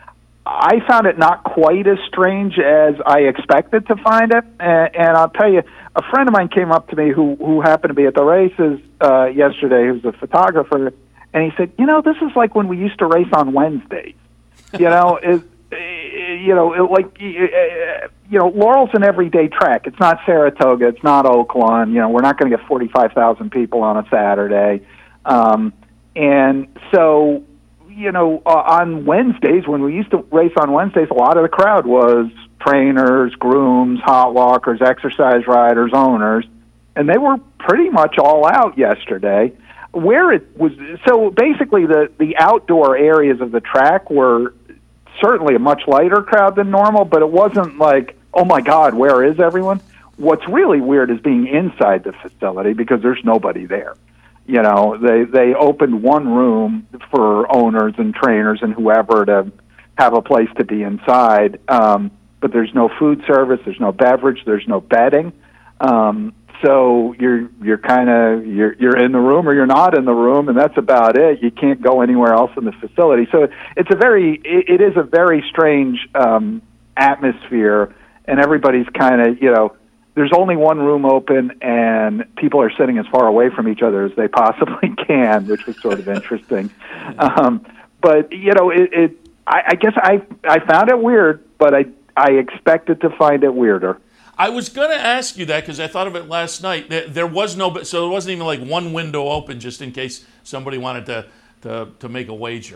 I found it not quite as strange as I expected to find it. And, and I'll tell you, a friend of mine came up to me who, who happened to be at the races uh, yesterday, who's a photographer, and he said, you know, this is like when we used to race on Wednesdays. You know, it, you know, it, like, you know, Laurel's an everyday track. It's not Saratoga. It's not Oaklawn. You know, we're not going to get forty-five thousand people on a Saturday. Um, and so, you know, uh, on Wednesdays, when we used to race on Wednesdays, a lot of the crowd was trainers, grooms, hot walkers, exercise riders, owners, and they were pretty much all out yesterday. Where it was, so basically the, the outdoor areas of the track were certainly a much lighter crowd than normal, but it wasn't like, oh my God, where is everyone? What's really weird is being inside the facility because there's nobody there. You know, they, they opened one room for owners and trainers and whoever to have a place to be inside, um, but there's no food service, there's no beverage, there's no bedding. Um, So you're you're kind of you're you're in the room or you're not in the room, and that's about it. You can't go anywhere else in the facility. So it's a very it, it is a very strange um, atmosphere, and everybody's kind of, you know, there's only one room open, and people are sitting as far away from each other as they possibly can, which was sort of interesting. Um, but you know, it, it I, I guess I I found it weird, but I I expected to find it weirder. I was going to ask you that because I thought of it last night. There, there was no, so there wasn't even like one window open just in case somebody wanted to to, to make a wager.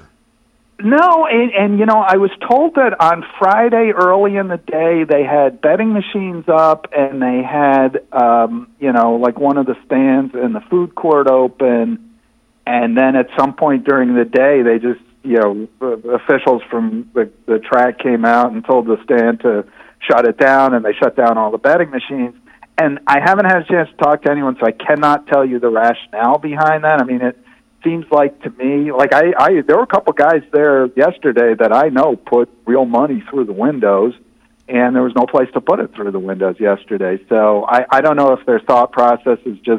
No, and, and you know, I was told that on Friday early in the day they had betting machines up and they had, um, you know, like one of the stands in the food court open, and then at some point during the day they just, you know, officials from the, the track came out and told the stand to shut it down, and they shut down all the betting machines. And I haven't had a chance to talk to anyone, so I cannot tell you the rationale behind that. I mean, it seems like to me, like I, I there were a couple guys there yesterday that I know put real money through the windows, and there was no place to put it through the windows yesterday. So I, I don't know if their thought process is just,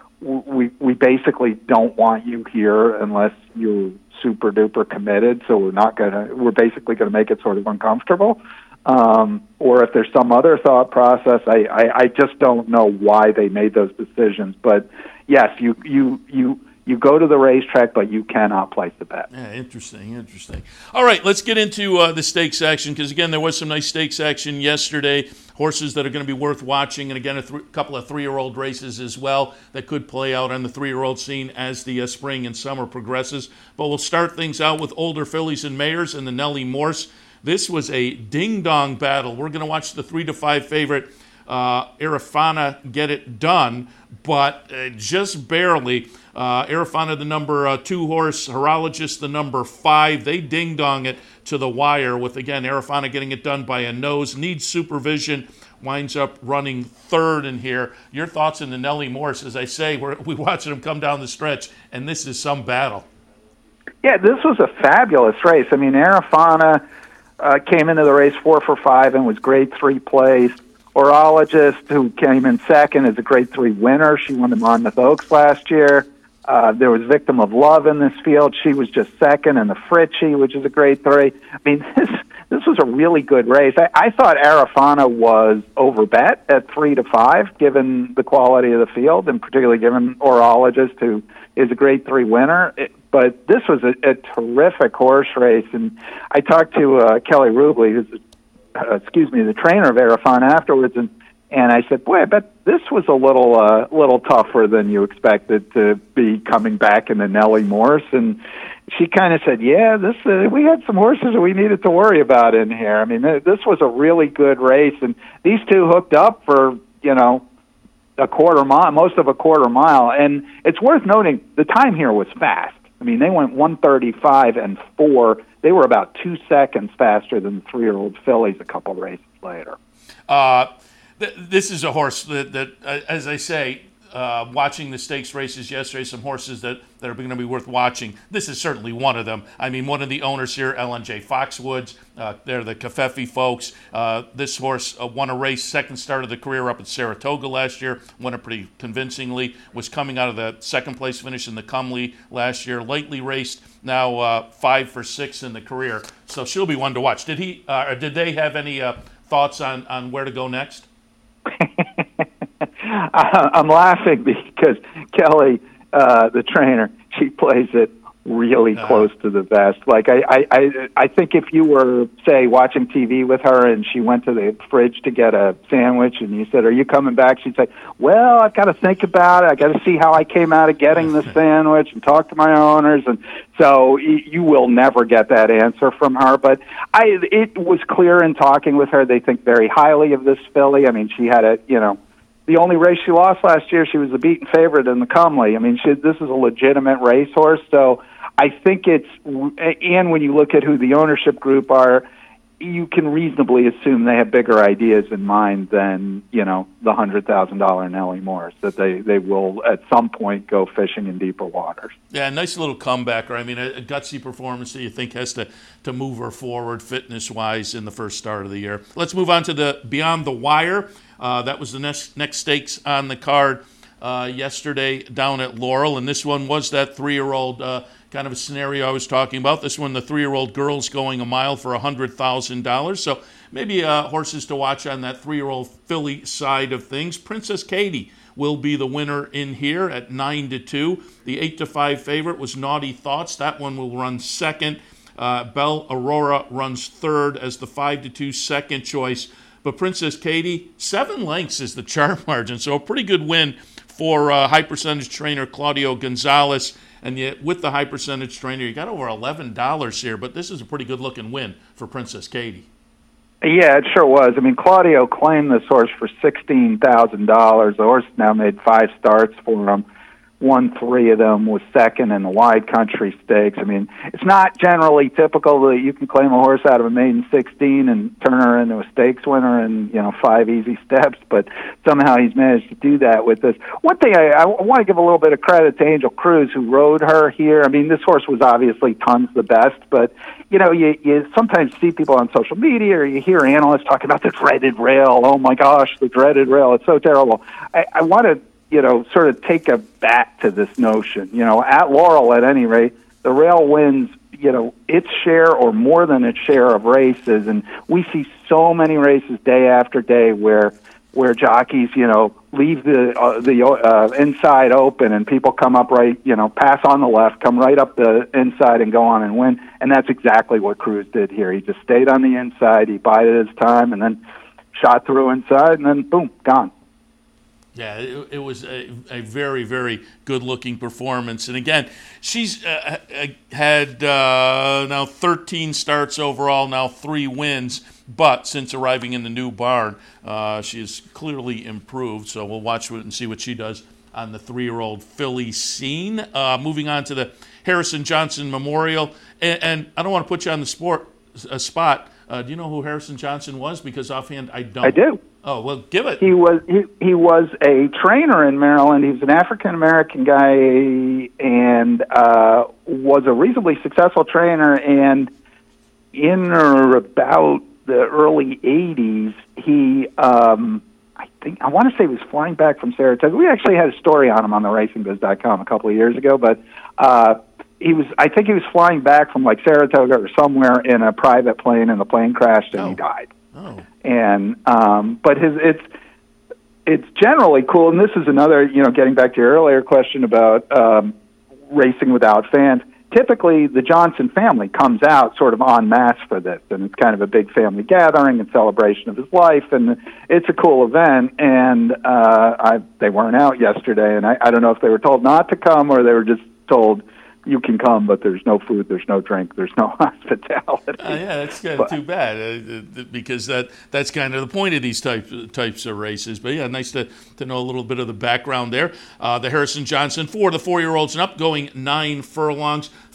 we we basically don't want you here unless you're super duper committed, so we're not gonna, we're basically gonna make it sort of uncomfortable. Um, or if there's some other thought process, I, I, I just don't know why they made those decisions. But yes, you you you you go to the racetrack, but you cannot place the bet. Yeah, interesting, interesting. All right, let's get into uh, the stakes action because again, there was some nice stakes action yesterday. Horses that are going to be worth watching, and again, a th- couple of three-year-old races as well that could play out on the three-year-old scene as the uh, spring and summer progresses. But we'll start things out with older fillies and mares and the Nellie Morse. This was a ding-dong battle. We're going to watch the three to five favorite uh, Arifana get it done, but uh, just barely. Uh, Arifana, the number uh, two horse, Horologist, the number five. They ding-dong it to the wire with, again, Arifana getting it done by a nose. Needs supervision. Winds up running third in here. Your thoughts on the Nellie Morse? As I say, we're we watching them come down the stretch, and this is some battle. Yeah, this was a fabulous race. I mean, Arifana Uh, came into the race four for five and was grade three place. Horologist, who came in second, is a grade three winner. She won the Monmouth Oaks last year. Uh, there was Victim of Love in this field. She was just second, and the Fritchie, which is a grade three. I mean, this this was a really good race. I, I thought Arifana was overbet at three to five, given the quality of the field, and particularly given Horologist, who is a grade three winner. It, But this was a, a terrific horse race, and I talked to uh, Kelly Rubley, who's, uh, excuse me, the trainer of Arifana afterwards, and, and I said, boy, I bet this was a little uh, little tougher than you expected to be coming back in the Nellie Morse. And she kind of said, yeah, this uh, we had some horses that we needed to worry about in here. I mean, th- this was a really good race, and these two hooked up for, you know, a quarter mile, most of a quarter mile. And it's worth noting the time here was fast. I mean, they went one thirty-five and four. They were about two seconds faster than the three-year-old fillies a couple races later. Uh, th- this is a horse that, that uh, as I say, uh, watching the stakes races yesterday, some horses that, that are going to be worth watching. This is certainly one of them. I mean, one of the owners here, Ellen J. Foxwoods, uh, they're the Covfefe folks. Uh, this horse uh, won a race, second start of the career up at Saratoga last year, won it pretty convincingly, was coming out of the second place finish in the Cumley last year, lightly raced, now uh, five for six in the career. So she'll be one to watch. Did he? Uh, or did they have any uh, thoughts on, on where to go next? I'm laughing because Kelly, uh, the trainer, she plays it really uh, close to the vest. Like I, I, I, I think if you were, say, watching T V with her and she went to the fridge to get a sandwich and you said, "Are you coming back?" She'd say, "Well, I've got to think about it. I got to see how I came out of getting the sandwich and talk to my owners." And so you will never get that answer from her. But I, it was clear in talking with her, they think very highly of this filly. I mean, she had a, you know, the only race she lost last year, she was the beaten favorite in the Cumley. I mean, she, this is a legitimate racehorse. So I think it's, and when you look at who the ownership group are, you can reasonably assume they have bigger ideas in mind than, you know, the one hundred thousand dollars Nellie Morris, that they, they will at some point go fishing in deeper waters. Yeah, nice little comebacker. I mean, a, a gutsy performance that you think has to, to move her forward fitness-wise in the first start of the year. Let's move on to the Beyond the Wire. Uh, that was the next, next stakes on the card uh, yesterday down at Laurel, and this one was that three-year-old uh, kind of a scenario I was talking about. This one, the three-year-old girl's going a mile for one hundred thousand dollars. So maybe uh, horses to watch on that three-year-old filly side of things. Princess Katie will be the winner in here at nine to two. The eight to five favorite was Naughty Thoughts. That one will run second. Uh, Belle Aurora runs third as the five to two second choice. But Princess Katie, seven lengths is the chart margin, so a pretty good win for uh, high percentage trainer Claudio Gonzalez. And yet, with the high percentage trainer, you got over eleven dollars here, but this is a pretty good looking win for Princess Katie. Yeah, it sure was. I mean, Claudio claimed this horse for sixteen thousand dollars. The horse now made five starts for him. Won three of them, was second in the Wide Country Stakes. I mean, it's not generally typical that you can claim a horse out of a maiden sixteen and turn her into a stakes winner in, you know, five easy steps, but somehow he's managed to do that with this. One thing I, I want to give a little bit of credit to Angel Cruz, who rode her here. I mean, this horse was obviously tons the best, but, you know, you, you sometimes see people on social media or you hear analysts talking about the dreaded rail. Oh, my gosh, the dreaded rail. It's so terrible. I, I want to, you know, sort of take a back to this notion. You know, at Laurel, at any rate, the rail wins, you know, its share or more than its share of races. And we see so many races day after day where where jockeys, you know, leave the uh, the uh, inside open and people come up right, you know, pass on the left, come right up the inside and go on and win. And that's exactly what Cruz did here. He just stayed on the inside, he bided his time, and then shot through inside, and then, boom, gone. Yeah, it, it was a, a very, very good-looking performance. And again, she's uh, had uh, now thirteen starts overall, now three wins. But since arriving in the new barn, uh, she has clearly improved. So we'll watch and see what she does on the three-year-old filly scene. Uh, moving on to the Harrison Johnson Memorial. And, and I don't want to put you on the sport a spot. Uh, do you know who Harrison Johnson was? Because offhand, I don't. I do. Oh, well, give it. He was he, he was a trainer in Maryland. He was an African-American guy and uh, was a reasonably successful trainer. And in or about the early eighties, he, um, I think, I want to say he was flying back from Saratoga. We actually had a story on him on the racing biz dot com a couple of years ago, but uh, he was, I think he was flying back from like Saratoga or somewhere in a private plane, and the plane crashed and oh. he died. Oh. And um, but his it's it's generally cool, and this is another, you know, getting back to your earlier question about um, racing without fans. Typically, the Johnson family comes out sort of en masse for this, and it's kind of a big family gathering and celebration of his life, and it's a cool event. And uh, I, they weren't out yesterday, and I, I don't know if they were told not to come or they were just told, you can come, but there's no food, there's no drink, there's no hospitality. Uh, yeah, that's kind of but, too bad uh, because that that's kind of the point of these types types of races. But yeah, nice to, to know a little bit of the background there. Uh, the Harrison Johnson for the four-year-olds and up, going nine furlongs,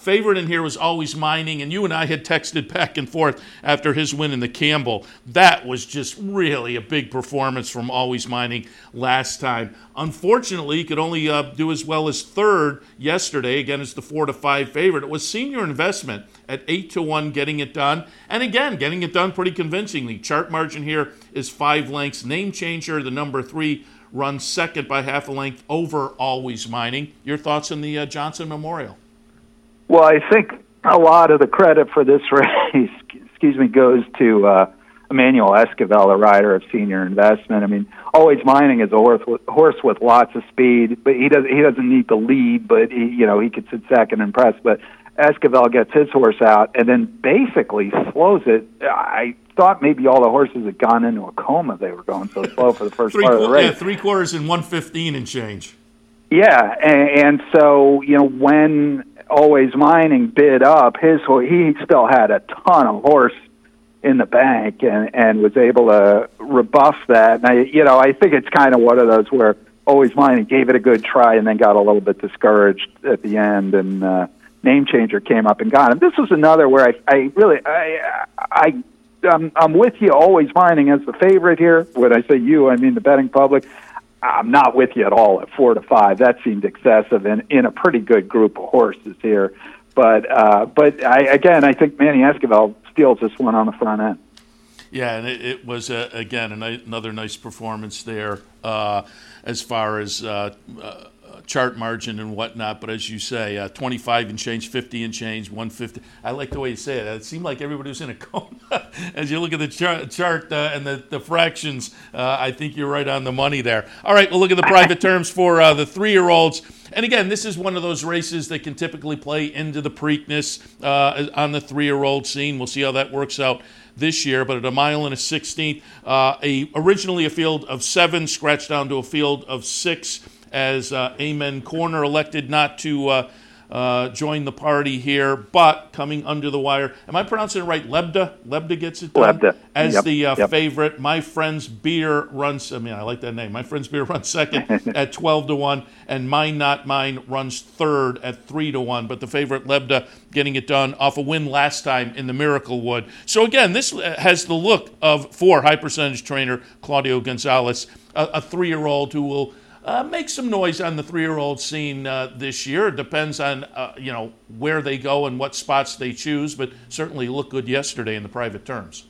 favorite in here was Always Mining, and you and I had texted back and forth after his win in the Campbell. That was just really a big performance from Always Mining last time. Unfortunately, he could only uh, do as well as third yesterday. Again, it's the four to five favorite. It was Senior Investment at eight to one getting it done. And again, getting it done pretty convincingly. Chart margin here is five lengths. Name Changer, the number three, runs second by half a length over Always Mining. Your thoughts on the uh, Johnson Memorial? Well, I think a lot of the credit for this race, excuse me, goes to uh, Emmanuel Esquivel, the rider of Senior Investment. I mean, Always Mining is a horse with, horse with lots of speed, but he doesn't he doesn't need the lead, but he, you know, he could sit second and press. But Esquivel gets his horse out and then basically slows it. I thought maybe all the horses had gone into a coma. They were going so slow for the first three, part of the race. Yeah, three quarters and one fifteen and change. Yeah, and, and so, you know, when Always Mining bid up, his he still had a ton of horse in the bank and, and was able to rebuff that. And I, you know, I think it's kind of one of those where Always Mining gave it a good try and then got a little bit discouraged at the end, and uh, Name Changer came up and got him. This was another where I, I really, I, I, I'm, I'm with you. Always Mining as the favorite here. When I say you, I mean the betting public. I'm not with you at all at four to five. That seemed excessive in, in a pretty good group of horses here. But uh, but I, again, I think Manny Esquivel steals this one on the front end. Yeah, and it, it was, uh, again, a ni- another nice performance there uh, as far as uh, uh, chart margin and whatnot. But as you say, uh, twenty-five and change, fifty and change, one fifty. I like the way you say it. It seemed like everybody was in a coma. As you look at the chart, chart uh, and the, the fractions, uh, I think you're right on the money there. All right, we'll look at the private terms for uh, the three-year-olds. And again, this is one of those races that can typically play into the Preakness uh, on the three-year-old scene. We'll see how that works out this year, but at a mile and a sixteenth, uh, a originally a field of seven scratched down to a field of six as uh, Amen Corner elected not to uh, uh, join the party here, but coming under the wire. Am I pronouncing it right? Lebda? Lebda gets it done? Lebda. As Yep. the uh, Yep. favorite. My Friend's Beer runs, I mean, I like that name. My Friend's Beer runs second at twelve to one, and Mine Not Mine runs third at three to one. But the favorite, Lebda, getting it done off a win last time in the Miracle Wood. So again, this has the look of, for high percentage trainer Claudio Gonzalez, a, a three-year-old who will Uh, make some noise on the three-year-old scene uh, this year. It depends on uh, you know where they go and what spots they choose, but certainly looked good yesterday in the private terms.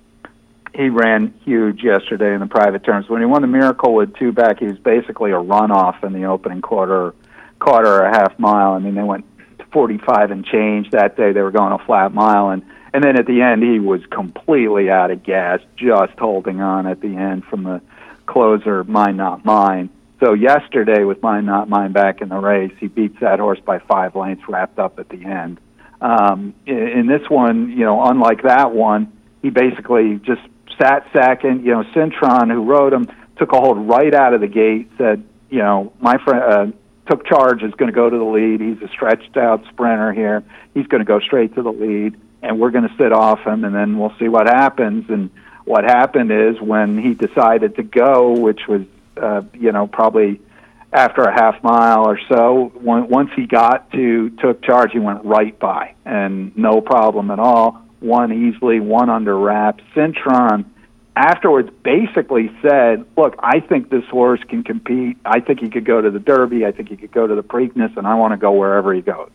He ran huge yesterday in the private terms. When he won the Miracle Wood two back, he was basically a runoff in the opening quarter, quarter or a half mile. I mean, they went forty-five and change that day. They were going a flat mile, and and then at the end he was completely out of gas, just holding on at the end from the closer, Mine Not Mine. So yesterday, with Mine Not Mine back in the race, he beats that horse by five lengths, wrapped up at the end. Um, in, in this one, you know, unlike that one, he basically just sat second. You know, Cintron, who rode him, took a hold right out of the gate, said, you know, my friend uh, took charge, is going to go to the lead. He's a stretched-out sprinter here. He's going to go straight to the lead, and we're going to sit off him, and then we'll see what happens. And what happened is when he decided to go, which was Uh, you know, probably after a half mile or so, when, once he got to, took charge, he went right by, and no problem at all. Won easily, one under wraps. Cintron afterwards basically said, look, I think this horse can compete. I think he could go to the Derby. I think he could go to the Preakness, and I want to go wherever he goes.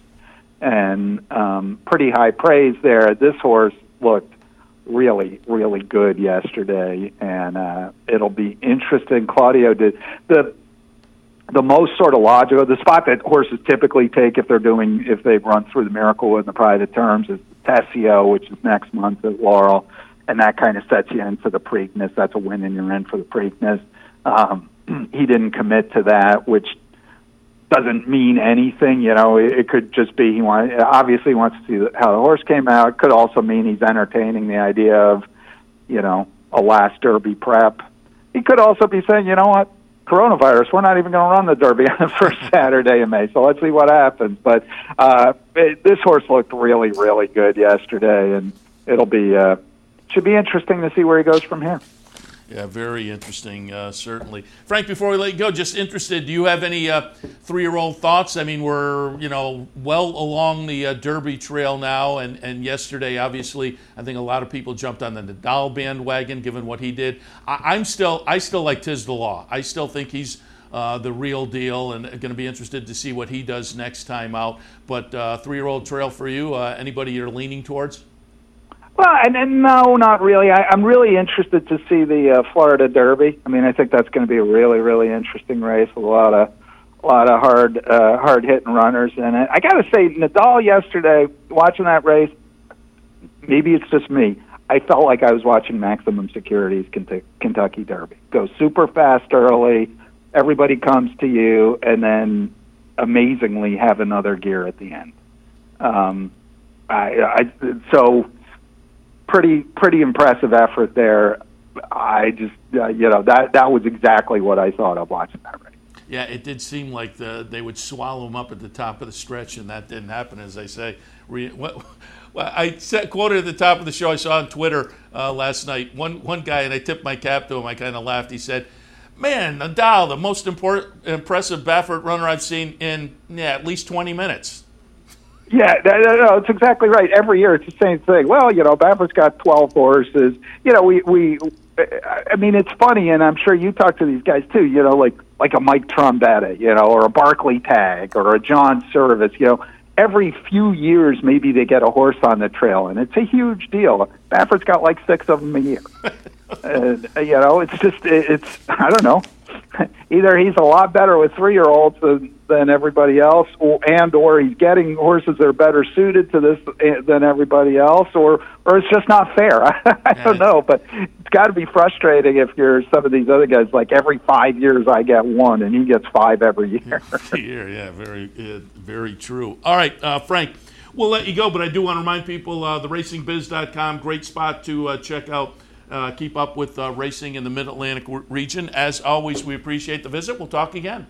And um, pretty high praise there. This horse looked really, really good yesterday, and uh, it'll be interesting. Claudio did the the most sort of logical, the spot that horses typically take if they're doing, if they've run through the Miracle Wood in the private terms, is Tessio, which is next month at Laurel, and that kind of sets you into the Preakness. That's a win and you're in for the Preakness. Um, he didn't commit to that, which doesn't mean anything. You know, it, it could just be he want, obviously he wants to see the, how the horse came out. It could also mean he's entertaining the idea of, you know, a last Derby prep. He could also be saying, you know what, coronavirus, we're not even going to run the Derby on the first Saturday in May, so let's see what happens. But uh, it, this horse looked really, really good yesterday, and it'll be uh, should be interesting to see where he goes from here. Yeah, very interesting, uh, certainly. Frank, before we let you go, just interested, do you have any uh, three-year-old thoughts? I mean, we're, you know, well along the uh, Derby trail now, and, and yesterday, obviously, I think a lot of people jumped on the Nadal bandwagon, given what he did. I, I'm still, I still like Tiz the Law. I still think he's uh, the real deal, and going to be interested to see what he does next time out. But uh, three-year-old trail for you, uh, anybody you're leaning towards? Well, and, and no, not really. I, I'm really interested to see the uh, Florida Derby. I mean, I think that's going to be a really, really interesting race with a lot of, a lot of hard, uh, hard hitting runners in it. I got to say, Nadal yesterday, watching that race, maybe it's just me. I felt like I was watching Maximum Security's Kentucky Derby. Go super fast early, everybody comes to you, and then amazingly have another gear at the end. Um, I, I so. Pretty, pretty impressive effort there. I just, uh, you know, that that was exactly what I thought of watching that race. Yeah, it did seem like the, they would swallow him up at the top of the stretch, and that didn't happen, as I say. Re, what, well, I said, quoted at the top of the show I saw on Twitter uh, last night. One one guy, and I tipped my cap to him, I kind of laughed. He said, "Man, Nadal, the most important, impressive Baffert runner I've seen in yeah at least twenty minutes." Yeah, no, no, it's exactly right. Every year it's the same thing. Well, you know, Baffert's got twelve horses. You know, we, we, I mean, it's funny, and I'm sure you talk to these guys too, you know, like, like a Mike Trombetta, you know, or a Barclay Tagg or a John Service, you know. Every few years, maybe they get a horse on the trail, and it's a huge deal. Baffert's got like six of them a year. and, you know, it's just, it's, I don't know. Either he's a lot better with three-year-olds than, than everybody else, or, and or he's getting horses that are better suited to this than everybody else, or or it's just not fair. I, I don't know, but it's got to be frustrating if you're some of these other guys. Like every five years, I get one, and he gets five every year. year, yeah, very, uh, very true. All right, uh, Frank, we'll let you go, but I do want to remind people uh, the racing biz dot com, great spot to uh, check out. Uh, keep up with uh, racing in the Mid-Atlantic region. As always, we appreciate the visit. We'll talk again.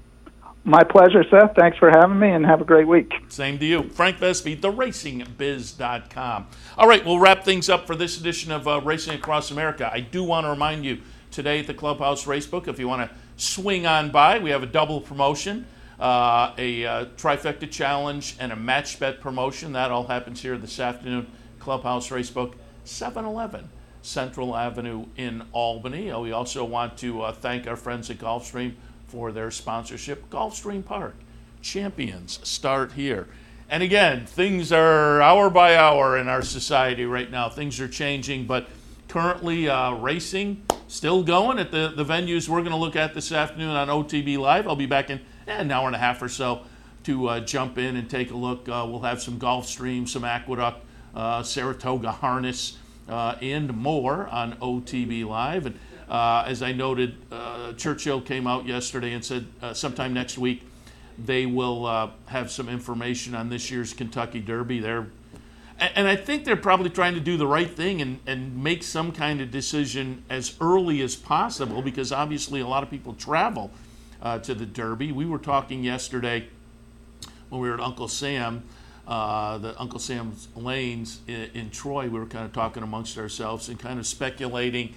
My pleasure, Seth. Thanks for having me, and have a great week. Same to you. Frank Vespi, the racing biz dot com. All right, we'll wrap things up for this edition of uh, Racing Across America. I do want to remind you, today at the Clubhouse Racebook, if you want to swing on by, we have a double promotion, uh, a uh, trifecta challenge, and a match bet promotion. That all happens here this afternoon. Clubhouse Racebook, seven eleven. Central Avenue in Albany. Uh, we also want to uh, thank our friends at Gulfstream for their sponsorship. Gulfstream Park, champions start here. And again, things are hour by hour in our society right now. Things are changing, but currently uh, racing still going at the, the venues we're going to look at this afternoon on O T B Live. I'll be back in eh, an hour and a half or so to uh, jump in and take a look. Uh, we'll have some Gulfstream, some Aqueduct, uh, Saratoga Harness, Uh, and more on O T B Live. And uh, as I noted, uh, Churchill came out yesterday and said uh, sometime next week they will uh, have some information on this year's Kentucky Derby. They're, and, and I think they're probably trying to do the right thing and, and make some kind of decision as early as possible, because obviously a lot of people travel uh, to the Derby. We were talking yesterday when we were at Uncle Sam, Uh, the Uncle Sam's Lanes in, in Troy. We were kind of talking amongst ourselves and kind of speculating,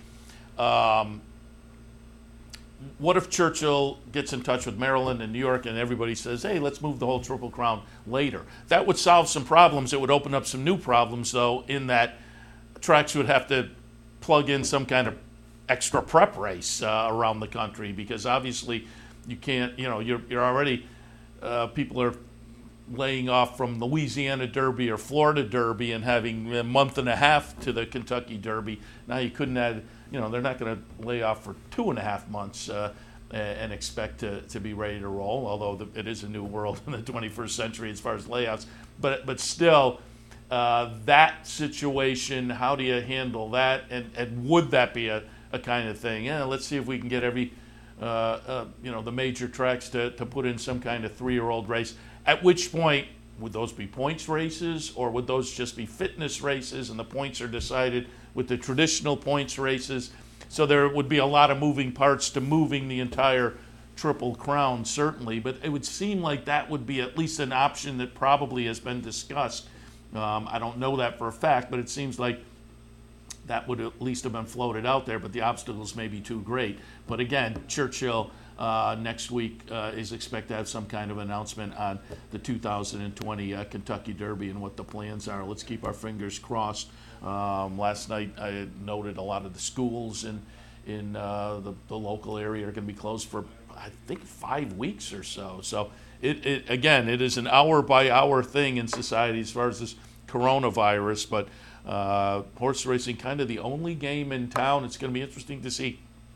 um, what if Churchill gets in touch with Maryland and New York and everybody says, hey, let's move the whole Triple Crown later? That would solve some problems. It would open up some new problems, though, in that tracks would have to plug in some kind of extra prep race uh, around the country, because obviously you can't, you know, you're, you're already, uh, people are laying off from Louisiana Derby or Florida Derby and having a month and a half to the Kentucky Derby. Now you couldn't add, you know, they're not going to lay off for two and a half months uh, and expect to, to be ready to roll, although the, it is a new world in the twenty-first century as far as layouts. But but still, uh, that situation, how do you handle that? And, and would that be a, a kind of thing? Yeah, let's see if we can get every, uh, uh, you know, the major tracks to, to put in some kind of three-year-old race. At which point, would those be points races, or would those just be fitness races, and the points are decided with the traditional points races? So there would be a lot of moving parts to moving the entire Triple Crown, certainly, but it would seem like that would be at least an option that probably has been discussed. Um, I don't know that for a fact, but it seems like that would at least have been floated out there, but the obstacles may be too great. But again, Churchill uh, next week uh, is expected to have some kind of announcement on the two thousand twenty uh, Kentucky Derby and what the plans are. Let's keep our fingers crossed. Um, last night I noted a lot of the schools in in uh, the, the local area are going to be closed for, I think, five weeks or so. So it, it again, it is an hour by hour thing in society as far as this coronavirus, but uh, horse racing kind of the only game in town. It's going to be interesting to see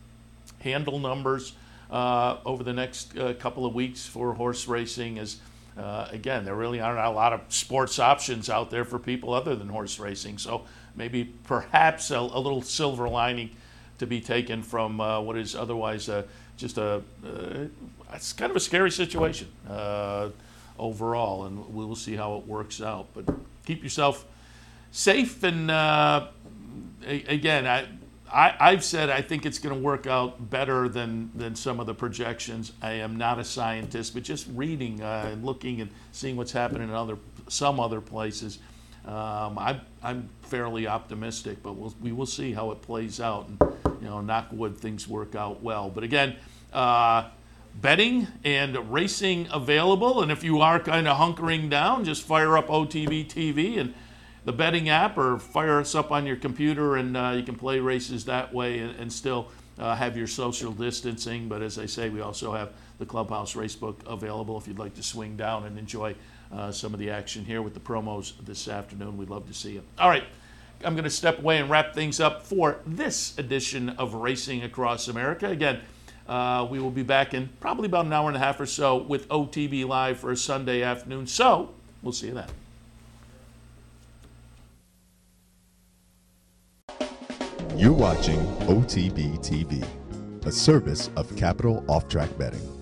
handle numbers uh, over the next uh, couple of weeks for horse racing, as uh, again, there really aren't a lot of sports options out there for people other than horse racing. So maybe perhaps a, a little silver lining to be taken from uh, what is otherwise uh, just a uh, it's kind of a scary situation uh, overall, and we will see how it works out. But keep yourself safe, and uh, a- again, I, I I've said I think it's going to work out better than than some of the projections. I am not a scientist, but just reading uh, and looking and seeing what's happening in other some other places. Um, I'm I'm fairly optimistic, but we'll, we will see how it plays out. And, you know, knock wood, things work out well. But again, uh, betting and racing available. And if you are kind of hunkering down, just fire up O T B T V and the betting app, or fire us up on your computer, and uh, you can play races that way and, and still uh, have your social distancing. But as I say, we also have the Clubhouse Racebook available if you'd like to swing down and enjoy Uh, some of the action here with the promos this afternoon. We'd love to see you. All right, I'm going to step away and wrap things up for this edition of Racing Across America. Again, uh, we will be back in probably about an hour and a half or so with O T B Live for a Sunday afternoon. So we'll see you then. You're watching O T B T V, a service of Capital Off Track Betting.